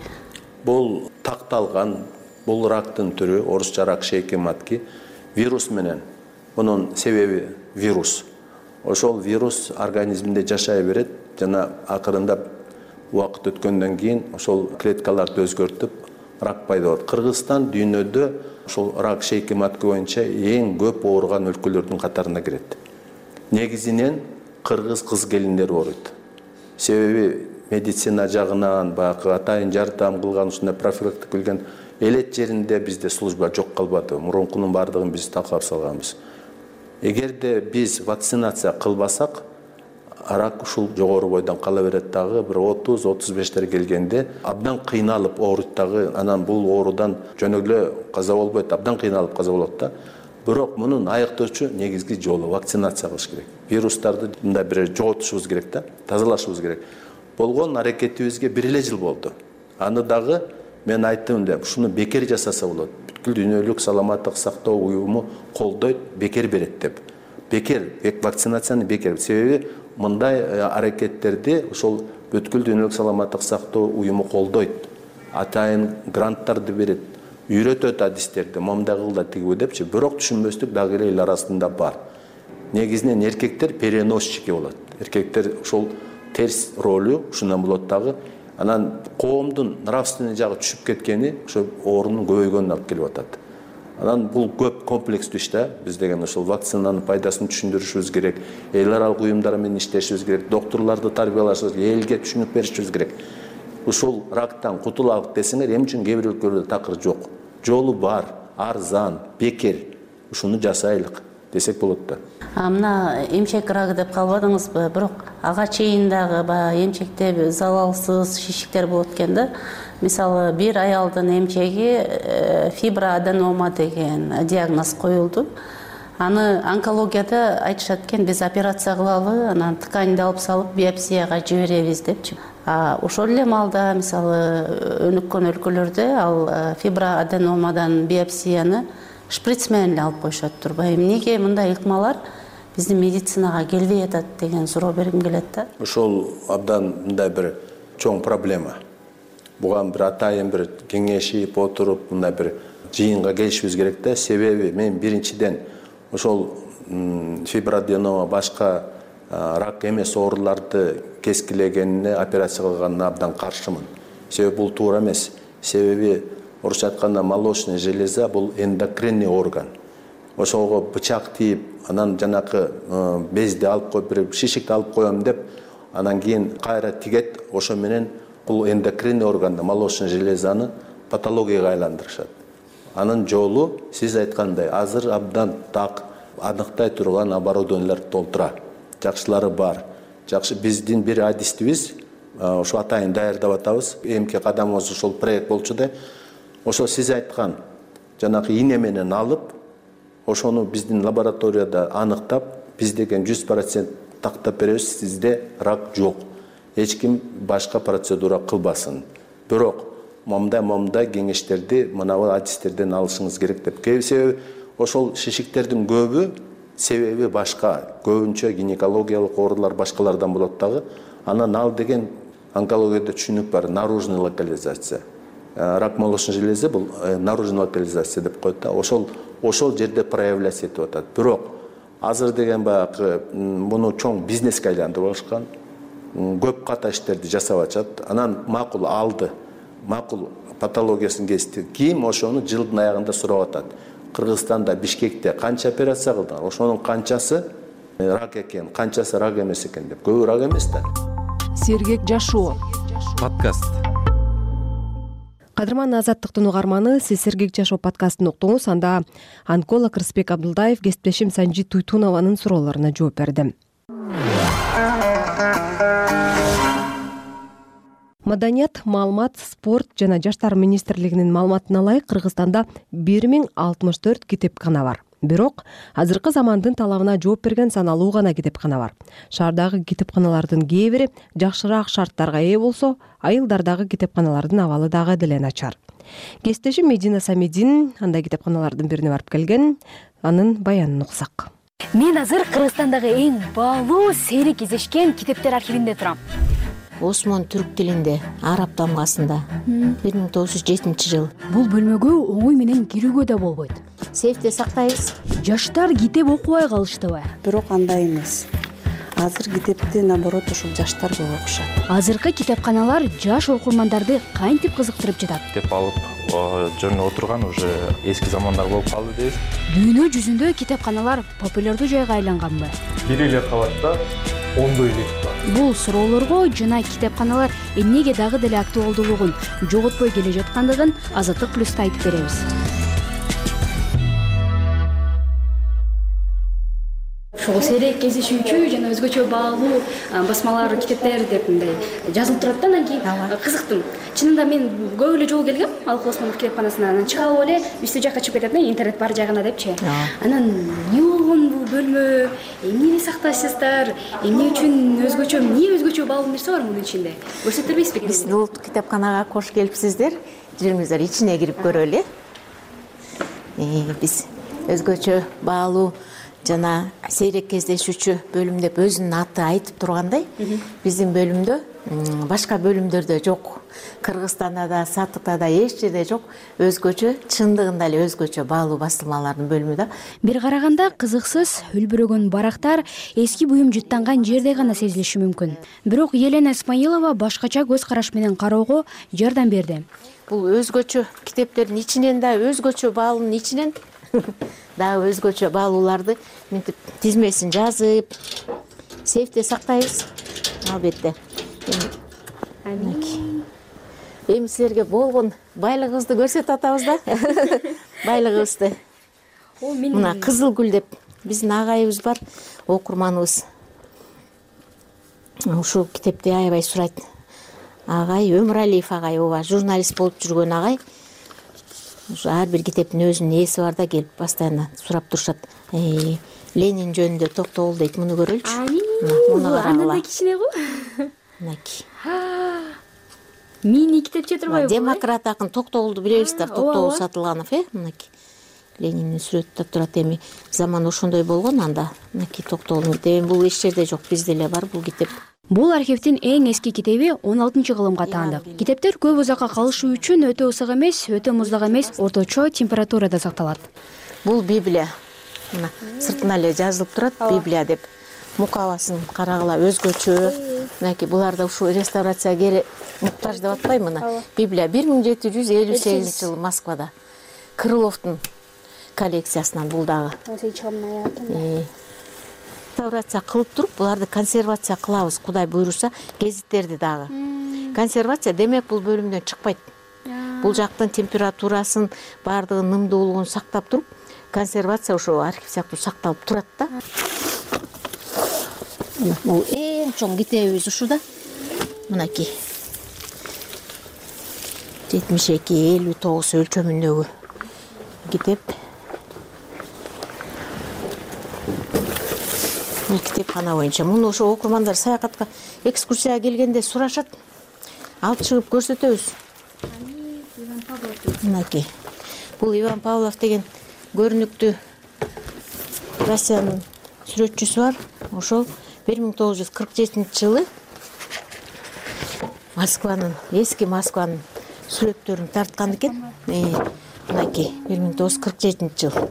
Бул такталган, бул рактын түрү, орусча рак шейки матки, вирус менен. Мунун себеби вирус. Ошол вирус организмде жашай берет, жана акырында убакыт өткөндөн кийин ошол клеткаларды өзгөртүп рак пайда болот. Кыргызстан дүйнөдө ошол рак шейки матки боюнча эң көп ооруган өлкөлөрдүн катарына кирет. Негизинен кыргыз кыз келиндер ооруйт. Себеби медицина жагынан баягы атайын жардам кылган, ушундай профилактика билген элет жеринде бизде служба жок калбады. Мурункунун бардыгын биз такап салганбыз. Эгерде биз вакцинация кылбасак, рак ушул жогору бойдон кала берет дагы, бир отуз отуз бештер келгенде абдан кыйналып ооруйт дагы, анан бул оорудан жөн эле каза болбойт, абдан кыйналып каза болот да. Бирок мунун айыктоочу негизги жолу вакцинация кылыш керек. Вирустарды мындай бир жоготушубуз керек да, тазалашыбыз керек. Болгон аракетибизге бир эле жыл болду. Аны дагы мен айттым деп, ушуну бекер жасаса болот. Бүткүл дүйнөлүк саламаттык сактоо уюму колдойт, бекер берет деп. Бекер, вакцинацияны бекер. Себеби мындай аракеттерди ошол бүткүл дүйнөлүк саламаттык сактоо уюму колдойт. Атайын гранттарды берет, үйрөтөт адистерди, момундай кыл да тигиби депчи. Бирок түшүнбөстүк дагы эле эл арасында бар. Негизинен эркектер переносчики болот. Эркектер ошол терс ролу ушундан болот дагы. Анан коомдун нравственный жагы түшүп кеткени ошо оорунун көбөйгөнүнө алып келип атат. Анан бул көп комплекстүү иш да. Биз деген ошол вакцинанын пайдасын түшүндүрүшүбүз керек, эл аралык уюмдар менен иштешибиз керек, доктурларды тарбиялашыбыз керек, элге түшүнүк беришибиз керек. Ушул рактан кутулалык десеңер, эмне үчүн кээ бир өлкөлөрдө такыр жок. Жолу бар, арзан, бекер. Ушуну жасайлык десек болот да. Мына эмчек рагы деп калбадыңызбы? Бирок ага чейин дагы баягы эмчекте залалсыз шишиктер болот экен да. Мисалы, бир аялдын эмчеги фиброаденома деген диагноз коюлду. Аны онкологияда айтышат экен, биз операция кылалы, анан тканьды алып салып биопсияга жиберебиз депчи. А ошол эле маалда мисалы өнүккөн өлкөлөрдө ал фиброаденомадан биопсияны шприц менен эле алып коюшат турбайбы? Эмнеге мындай ыкмалар биздин медицинага келбей атат деген суроо бергим келет да. Ошол абдан мындай бир чоң проблема. Буга бир атайын бир кеңешип отуруп, мындай бир жыйынга келишибиз керек да. Себеби мен биринчиден ошол фиброаденома башка рак эмес ооруларды кескилегенине, операция кылганына абдан каршымын. Себеби бул туура эмес. Себеби орусча айтканда молочная железа бул эндокринный орган. Ошого бычак тийип, анан жанакы безди алып коюп, бир шишикти алып коем деп, анан кийин кайра тигет, ошо менен бул эндокринный органды, молочная железаны патологияга айландырышат. Анын жолу сиз айткандай азыр абдан так аныктай турган оборудованиялар толтура. Жакшылары бар. Жакшы биздин бир адистибиз ошо атайын даярдап атабыз. Эмки кадамыбыз ошол проект болчу да. Ошо сиз айткан жанакы ийне менен алып, ошону биздин лабораторияда аныктап, биз деген жүз процент тактап беребиз, сизде рак жок. Эч ким башка процедура кылбасын. Бирок момда момда кеңештерди мынабу адистерден алышыңыз керек деп. Себеби ошол шишиктердин көбү себеби башка, көбүнчө гинекологиялык оорулар башкалардан болот дагы. Анан ал деген онкологияда түшүнүк бар, наружный локализация. Рак молочной железы бул наружный локализация деп коет да. Ошол ошол жерде проявляться этип атат. Бирок азыр деген баягы муну чоң бизнеске айландырып алышкан. Көп ката иштерди жасап атышат. Анан макул алды, макул патологиясын кести. Ким ошону жылдын аягында сурап атат. Кыргызстанда, Бишкекте канча операция кылдыңар? Ошонун канчасы рак экен, канчасы рак эмес экен деп. Көбү рак эмес да. Сергек жашоо подкаст. Кадырман Азаттыктын угарманы, сиз Сергек жашоо подкастын уктуңуз. Анда онколог Рысбек Абдулдаев кесиптешим Санжи Туйтунованын суроолоруна жооп берди. Маданият, маалымат, спорт жана жаштар министрлигинин маалыматына ылайык Кыргызстанда бир миң алтымыш төрт китепкана бар. Бирок азыркы замандын талабына жооп берген саналуу гана китепкана бар. Шаардагы китепканалардын кээ бири жакшыраак шарттарга ээ болсо, айылдардагы китепканалардын абалы дагы деле начар. Кесиптешим Медина Самидин андай китепканалардын бирине барып келген, анын баянын уксак. Мен азыр Кыргызстандагы эң баалуу сейрек кездешкен китептер архивинде турам. Осмон түрк тилинде, араб тамгасында. бир миң тогуз жүз жетинчи жыл. Бул бөлмөгө оңой менен кирүүгө да болбойт. Сейфте сактайбыз. Жаштар китеп окубай калыштыбы? Бирок андай эмес. Азыр китепти наоборот ушул жаштар көп окушат. Азыркы китепканалар жаш окурмандарды кантип кызыктырып жатат? Китеп алып жөн отурган уже эски замандар болуп калды дейбиз. Дүйнө жүзүндө китепканалар популярдуу жайга айланганбы? Бир эле кабатта ондой лифт бар. Бул суроолорго жана китепканалар эмнеге дагы деле актуалдуулугун жоготпой келе жаткандыгын Азаттык плюста айтып беребиз. Ошол сейрек кездешүүчү жана өзгөчө баалуу басмалар, китептер деп мындай жазылып турат да, анан кийин кызыктым. Чынында мен көп эле жолу келгем Алык Осмонов китепканасына. Анан чыга алып эле үстү жакка чыгып кетет да, интернет бар жагына депчи. Анан эмне болгон бул бөлмө, эмнени сактайсыздар, эмне үчүн өзгөчө, эмне өзгөчө баалуу нерсе бар мунун ичинде? Көрсөтүп бербейсизби? Биздин улуттук китепканага кош келипсиздер. Жүрүңүздөр, ичине кирип көрөлү. Биз өзгөчө баалуу жана сейрек кездешүүчү бөлүм деп өзүнүн аты айтып тургандай, биздин бөлүмдө башка бөлүмдөрдө жок. Кыргызстанда да, Сатыкта да эч жерде жок. Өзгөчө, чындыгында эле өзгөчө баалуу басылмалардын бөлүмү да. Бир караганда кызыксыз, үлбүрөгөн барактар эски буюм жыттанган жерде гана сезилиши мүмкүн. Бирок Елена Исмаилова башкача көз караш менен кароого жардам берди. Бул өзгөчө китептердин ичинен да, өзгөчө баалуунун ичинен дагы өзгөчө баалууларды мынтип тизмесин жазып, сейфте сактайбыз. Албетте. Эми силерге болгон байлыгыбызды көрсөтүп атабыз да. Байлыгыбызды. Мына Кызыл гүл деп биздин агайыбыз бар, окурманыбыз. Ушул китепти аябай сурайт. Агай Өмүралиев агай, ооба, журналист болуп жүргөн агай. Ар бир китептин өзүнүн ээси бар да, келип постоянно сурап турушат. Ленин жөнүндө токтогул дейт, муну көрөлүчү. Муну карагыла. Анда кичине го. Мынакей. Мини китепче турбайбы? Демократ акын Токтогулду билебиздер, Токтогул Сатылганов, э? Мынакей. Лениндин сүрөтү турат, эми заман ошондой болгон анда. Мынакей Токтогул. Эми бул эч жерде жок, бизде эле бар бул китеп. Бул архивдин эң эски китеби он алтынчы кылымга таандык. Китептер көп узакка калышы үчүн өтө ысык эмес, өтө муздак эмес, орточо температурада сакталат. Бул Библия. Мына сыртына эле жазылып турат Библия деп. Мукабасын карагыла өзгөчө. Мынакей буларды ушу реставрацияга муктаж деп атпайбы мына. Библия бир миң жети жүз элүү сегизинчи жылы Москвада. Крыловдун коллекциясынан бул дагы. Реставрация кылып туруп, буларды консервация кылабыз, Кудай буйруса, гезиттерди дагы. Консервация демек бул бөлүмдөн чыкпайт. Бул жактын температурасын, бардыгын, нымдуулугун сактап туруп, консервация ошо архив сыяктуу сакталып турат да. Бул эң чоң китебибиз ушу да. Мынакей. жетимиш эки элүү тогуз өлчөмүндөгү китеп. Бул китепкана боюнча. Муну ошо окурмандар саякатка, экскурсияга келгенде сурашат. Алып чыгып көрсөтөбүз. мынакей бул Иван Павлов деген көрүнүктүү Россиянын сүрөтчүсү бар. Ошол бир миң тогуз жүз кырк жетинчи жылы Москванын, эски Москванын сүрөттөрүн тарткан экен. Мынакей бир миң тогуз жүз кырк жетинчи жыл.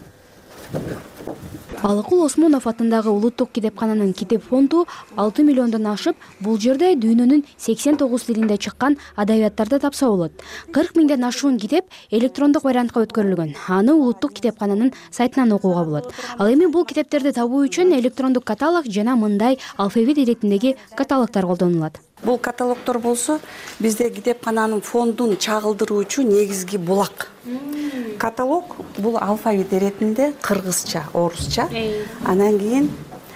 Алыкул Осмонов атындагы улуттук китепкананын китеп фонду алты миллиондон ашып, бул жерде дүйнөнүн сексен тогуз тилинде чыккан адабияттарды тапса болот. кырк миңден ашуун китеп электрондук вариантка өткөрүлгөн. Аны улуттук китепкананын сайтынан окууга болот. Ал эми бул китептерди табуу үчүн электрондук каталог жана мындай алфавит иретиндеги каталогдор колдонулат. Бул каталогдор болсо бизде китепкананын фондун чагылдыруучу негизги булак. Каталог бул алфавит иретинде кыргызча, орусча, анан кийин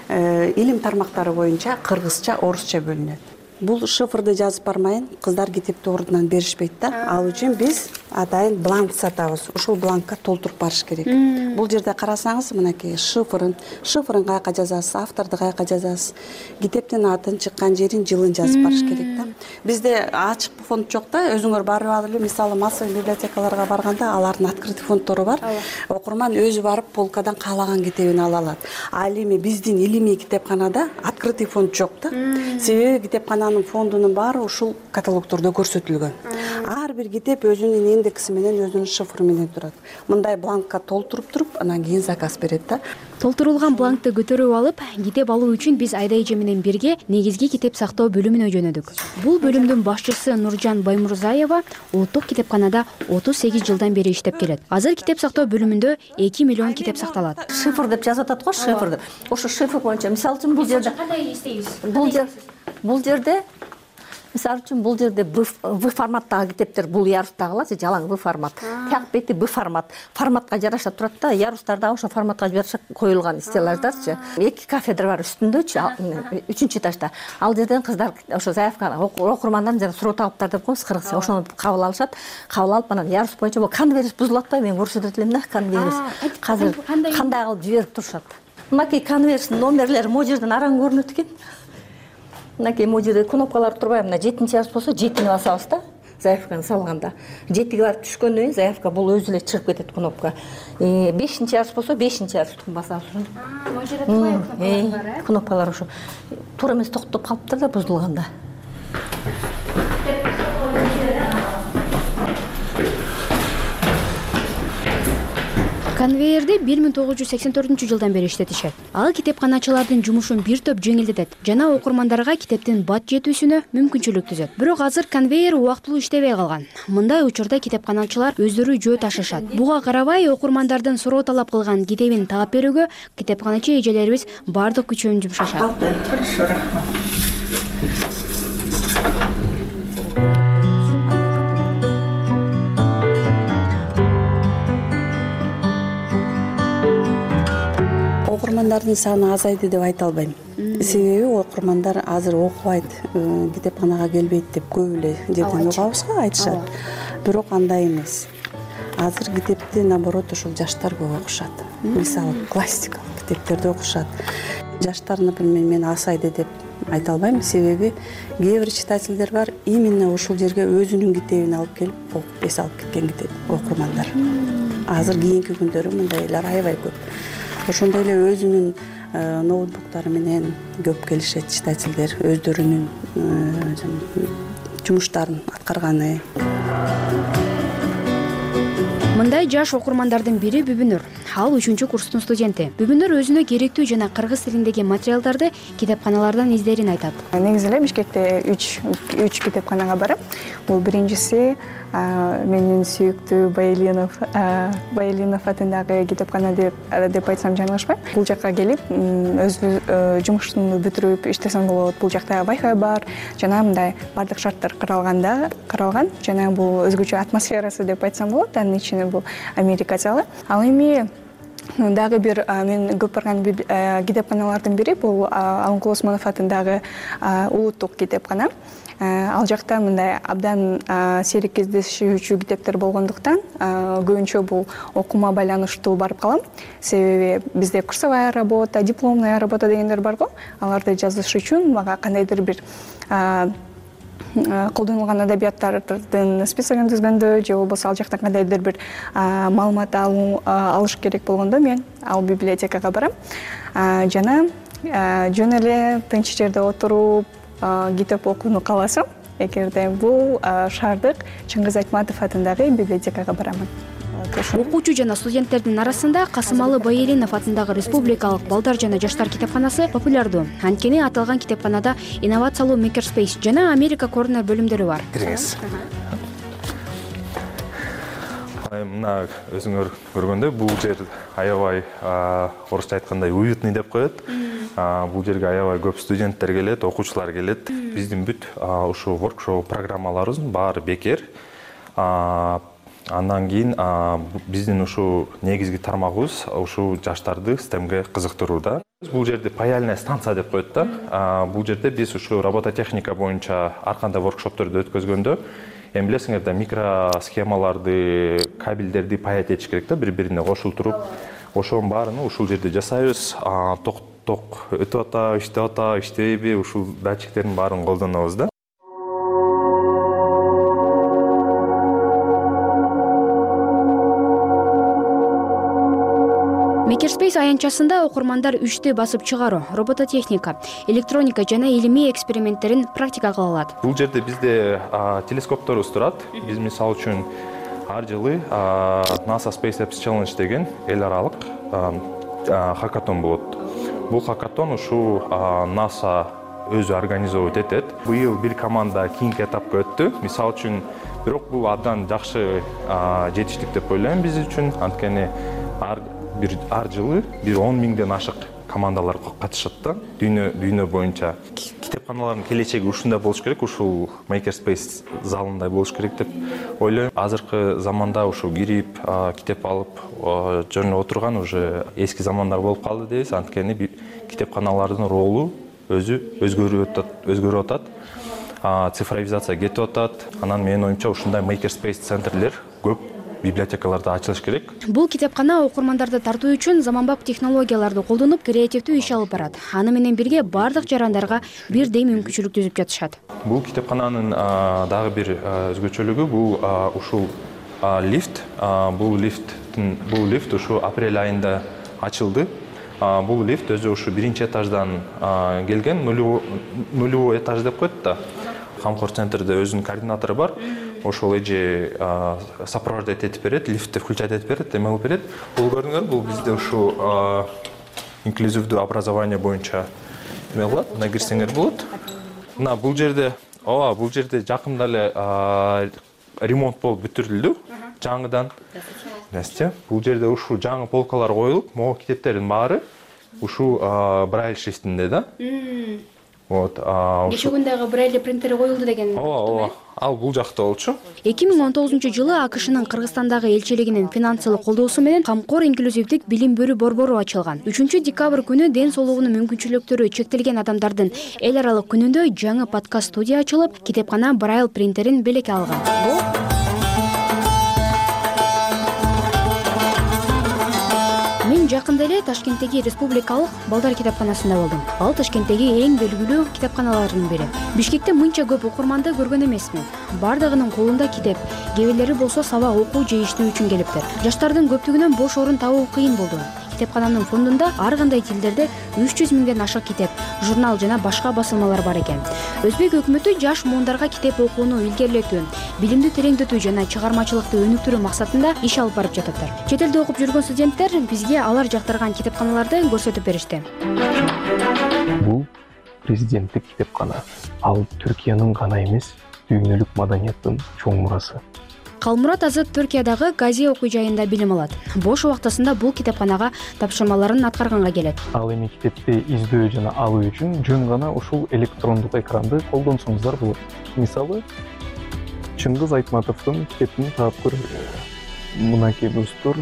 илим тармактары боюнча кыргызча, орусча бөлүнөт. Бул шифрды жазып бармайын, кыздар китепти ордунан беришпейт да. Ал үчүн биз атайын бланк сатабыз. Ушул бланкка толтуруп барыш керек. Бул жерде карасаңыз, мынакей шифрын, шифрын каяка жазасыз, авторду каяка жазасыз, китептин атын, чыккан жерин, жылын жазып барыш керек да. Бизде ачык фонд жок да, өзүңөр барып алып, мисалы массовый библиотекаларга барганда алардын открытый фондтору бар. Окурман өзү барып полкадан каалаган китебин ала алат. Ал эми биздин илимий китепканада открытый фонд жок да. Себеби китепкананын фондунун баары ушул каталогдордо көрсөтүлгөн. Ар бир китеп өзүнүн индекси менен, өзүнүн шифры менен турат. Мындай бланкка толтуруп туруп, анан кийин заказ берет да. Толтурулган бланкты көтөрүп алып, китеп алуу үчүн биз Айда эже менен бирге негизги китеп сактоо бөлүмүнө жөнөдүк. Бул бөлүмдүн башчысы Нуржан Баймурзаева улуттук китепканада отуз сегиз жылдан бери иштеп келет. Азыр китеп сактоо бөлүмүндө эки миллион китеп сакталат. Шифр деп жазып атат го, шифр. Ошо шифр боюнча мисалы үчүн бул жерде кандай иштейбиз? Бул жер бул жерде мисалы үчүн бул жерде В форматтагы китептер, бул ярустагылар жалаң В формат. Тияк бети Б формат. Форматка жараша турат да, ярустарда ошо форматка жараша коюлган стеллаждарчы. Эки кафедра бар үстүндөчү, үчүнчү этажда. Ал жерден кыздар ошо заявка окурмандан жана суроо талаптар деп коебуз, кыргызча. Ошону кабыл алышат. Кабыл алып анан ярус боюнча бул конверт бузулат атпайбы, мен көрсөтөт элем да, конверт. Азыр кандай кылып жиберип турушат. Мынакей конверттин номерлери могу жерден араң көрүнөт экен. Мынакей могу жерде кнопкалар турбайбы, мына жетинчи ярус болсо жетини басабыз да, заявканы салганда. жетиге барып түшкөндөн кийин заявка бул өзү эле чыгып кетет кнопка. бешинчи ярус болсо бешинчи ярустун басабыз. Могу жерде кнопкалар бар, кнопкалар ошо. Туура эмес токтоп калыптыр да бузулганда. Конвейерди бир миң тогуз жүз сексен төртүнчү жылдан бери иштетишет. Ал китепканачылардын жумушун бир топ жеңилдетет жана окурмандарга китептин бат жетүүсүнө мүмкүнчүлүк түзөт. Бирок азыр конвейер убактылуу иштебей калган. Мындай учурда китепканачылар өздөрү жөө ташышат. Буга карабай окурмандардын суроо талап кылган китебин таап берүүгө китепканачы эжелерибиз бардык күчүн жумшашат. Окурмандардын саны азайды деп айта албайм. Себеби окурмандар азыр окубайт, китепканага келбейт деп көп эле жерден угабыз го, айтышат. Бирок андай эмес. Азыр китепти наоборот ушул жаштар көп окушат. Мисалы классикалык китептерди окушат. Жаштар, например, мен асайды деп айта албайм, себеби кээ бир читательдер бар, именно ушул жерге өзүнүн китебин алып келип окуп эс алып кеткен китеп окурмандар. Азыр кийинки күндөрү мындайлар аябай көп. Ошондой эле өзүнүн ноутбуктары менен көп келишет читательдер, өздөрүнүн жумуштарын аткарганы. Мындай жаш окурмандардын бири Бүбүнүр. Ал үчүнчү курстун студенти. Бүбүнүр өзүнө керектүү жана кыргыз тилиндеги материалдарды китепканалардан издерин айтат. Негизи эле Бишкекте үч үч китепканага барам. Бул биринчиси менин сүйүктүү Байлинов Байлинов атындагы китепкана деп деп айтсам жаңылышпайм. Бул жакка келип, өз жумушумду бүтүрүп иштесем болот. Бул жакта Wi-Fi бар, жана мындай бардык шарттар каралганда, каралган. Жана бул өзгөчө атмосферасы деп айтсам болот. Анын ичинде бул Америка залы. Ал эми дагы бир мен көп барган китепканалардын бири бул Алыкул Осмонов атындагы улуттук китепкана. Ал жакта мындай абдан сейрек кездешүүчү китептер болгондуктан көбүнчө бул окуума байланыштуу барып калам. Себеби бизде курсовая работа, дипломная работа дегендер бар го. Аларды жазыш үчүн мага кандайдыр бир колдонулган адабияттардын списогун түзгөндө же болбосо ал жактан кандайдыр бир маалымат алыш керек болгондо мен ал библиотекага барам жана жөн эле тынч жерде отуруп китеп окууну кааласам эгерде бул шаардык Чыңгыз Айтматов атындагы библиотекага барамын. Окуучу жана студенттердин арасында Касымалы Байелинов атындагы Республикалык балдар жана жаштар китепканасы популярдуу. Анткени аталган китепканада инновациялуу Makerspace жана Америка корнер бөлүмдөрү бар. Кириңиз. Мына өзүңөр көргөндөй бул жер аябай орусча айткандай уютный деп коет. Бул жерге аябай көп студенттер келет, окуучулар келет. Биздин бүт ушул воркшоп программаларыбыз баары бекер. Андан кийин биздин ушул негизги тармагыбыз ушул жаштарды стемге кызыктырууда. Бул жерде паяльная станция деп коет да. Бул жерде биз ушул робототехника боюнча ар кандай воркшопторду өткөзгөндө, эми билесиңер да микросхемаларды, кабелдерди паять этиш керек да, бири-бирине кошултуруп. Ошонун баарыны ушул жерде жасайбыз. Ток ток өтүп ата, иштеп ата, иштейби, ушул датчиктердин баарын колдонобуз да. Makerspace аянтчасында окурмандар үчтү басып чыгаруу, робототехника, электроника жана илимий эксперименттерин практика кыла алат. Бул жерде бизде телескопторубуз турат. Биз мисалы үчүн ар жылы NASA Space Apps Challenge деген эл аралык хакатон болот. Бул хакатон ушу NASA өзү организовать этет. Быйыл бир команда кийинки этапка өттү. Мисалы үчүн, бирок бул абдан жакшы жетиштик деп ойлойм биз үчүн. Анткени бир ар жылы бир он миңден ашык командалар катышат да. Дүйнө дүйнө боюнча китепканалардын келечеги ушундай болуш керек, ушул Makerspace залындай болуш керек деп ойлойм. Азыркы заманда ушул кирип, китеп алып, жөн отурган уже эски замандар болуп калды дейбиз. Анткени китепканалардын ролу өзү өзгөрүп атат, өзгөрүп атат. Цифровизация кетип атат. Анан менин оюмча ушундай Makerspace центрлер көп библиотекаларда ачылыш керек. Бул китепкана окурмандарды тартуу үчүн заманбап технологияларды колдонуп, креативдүү иш алып барат. Аны менен бирге бардык жарандарга бирдей мүмкүнчүлүк түзүп жатышат. Бул китепкананын дагы бир өзгөчөлүгү бул ушул лифт. Бул лифттин бул лифт ушу апрель айында ачылды. Бул лифт өзү ушу биринчи этаждан келген, нулевой этаж деп коет да. Камкор центрде өзүнүн координатору бар. Ошол эже сопровождать этип берет, лифтти включать этип берет, эме кылып берет. Бул көрдүңөр, бул бизде ушу инклюзивдүү образование боюнча эме кылат, мына кирсеңер болот. Мына бул жерде, ооба, бул жерде жакында эле ремонт болуп бүтүрүлдү жаңыдан. Здравствуйте. Бул жерде ушул жаңы полкалар коюлуп, могу китептердин баары ушул брайль шрифтинде да. Вот, кечээ күндөгү брайль принтери коюлду деген. Ооба, ооба. Ал бул жакта болчу. эки миң он тогузунчу жылы АКШнын Кыргызстандагы элчилигинин финансылык колдоосу менен Камкор инклюзивдик билим берүү борбору ачылган. үчүнчү декабрь күнү ден соолугунун мүмкүнчүлүктөрү чектелген адамдардын эл аралык күнүндө жаңы подкаст студия ачылып, китепкана брайль принтерин белекке алган. Мен жакында эле Ташкенттеги Республикалык балдар китепканасында болдум. Ал Ташкенттеги эң белгилүү китепканалардын бири. Бишкекте мынча көп окурманды көргөн эмесмин. Бардыгынын колунда китеп, кээ болсо сабак окуу же иштөө үчүн келиптир. Жаштардын көптүгүнөн бош орун табуу кыйын болду. Китепкананын фондунда ар кандай тилдерде үч жүз миңден ашык китеп, журнал жана башка басылмалар бар экен. Өзбек өкмөтү жаш муундарга китеп окууну илгерилетүү, билимди тереңдетүү жана чыгармачылыкты өнүктүрүү максатында иш алып барып жататтар. Чет элде окуп жүргөн студенттер бизге алар жактырган китепканаларды көрсөтүп беришти. Бул президенттик китепкана. Ал Түркиянын гана эмес, дүйнөлүк маданияттын чоң мурасы. Калмурат Азат Түркиядагы Гази окуу жайында билим алат. Бош убактысында бул китепканага тапшырмаларын аткарганга келет. Ал эми китепти издөө жана алуу үчүн жөн гана ушул электрондук экранды колдонсоңуздар болот. Мисалы, Чыңгыз Айтматовдун китебин таап көрөлү. Мынакей достор,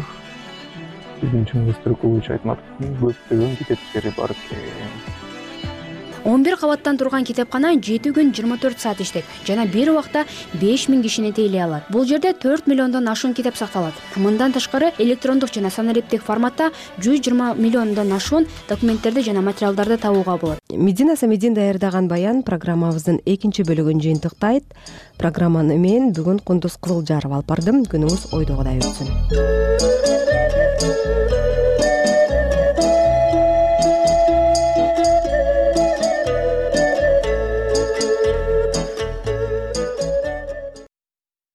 биздин Чыңгыз Түркүлович Айтматовдун көптөгөн китептери бар экен. он бир кабаттан турган китепкана жети күн жыйырма төрт саат иштейт жана бир убакта беш миң кишини тейлей алат. Бул жерде төрт миллиондон ашуун китеп сакталат. Мындан тышкары электрондук жана санариптик форматта жүз жыйырма миллиондон ашуун документтерди жана материалдарды табууга болот. Медина Самедин даярдаган баян программабыздын экинчи бөлүгүн жыйынтыктайт. Программаны мен бүгүн Кундуз Кызылжарова алып бардым. Күнүңүз ойдогудай өтсүн.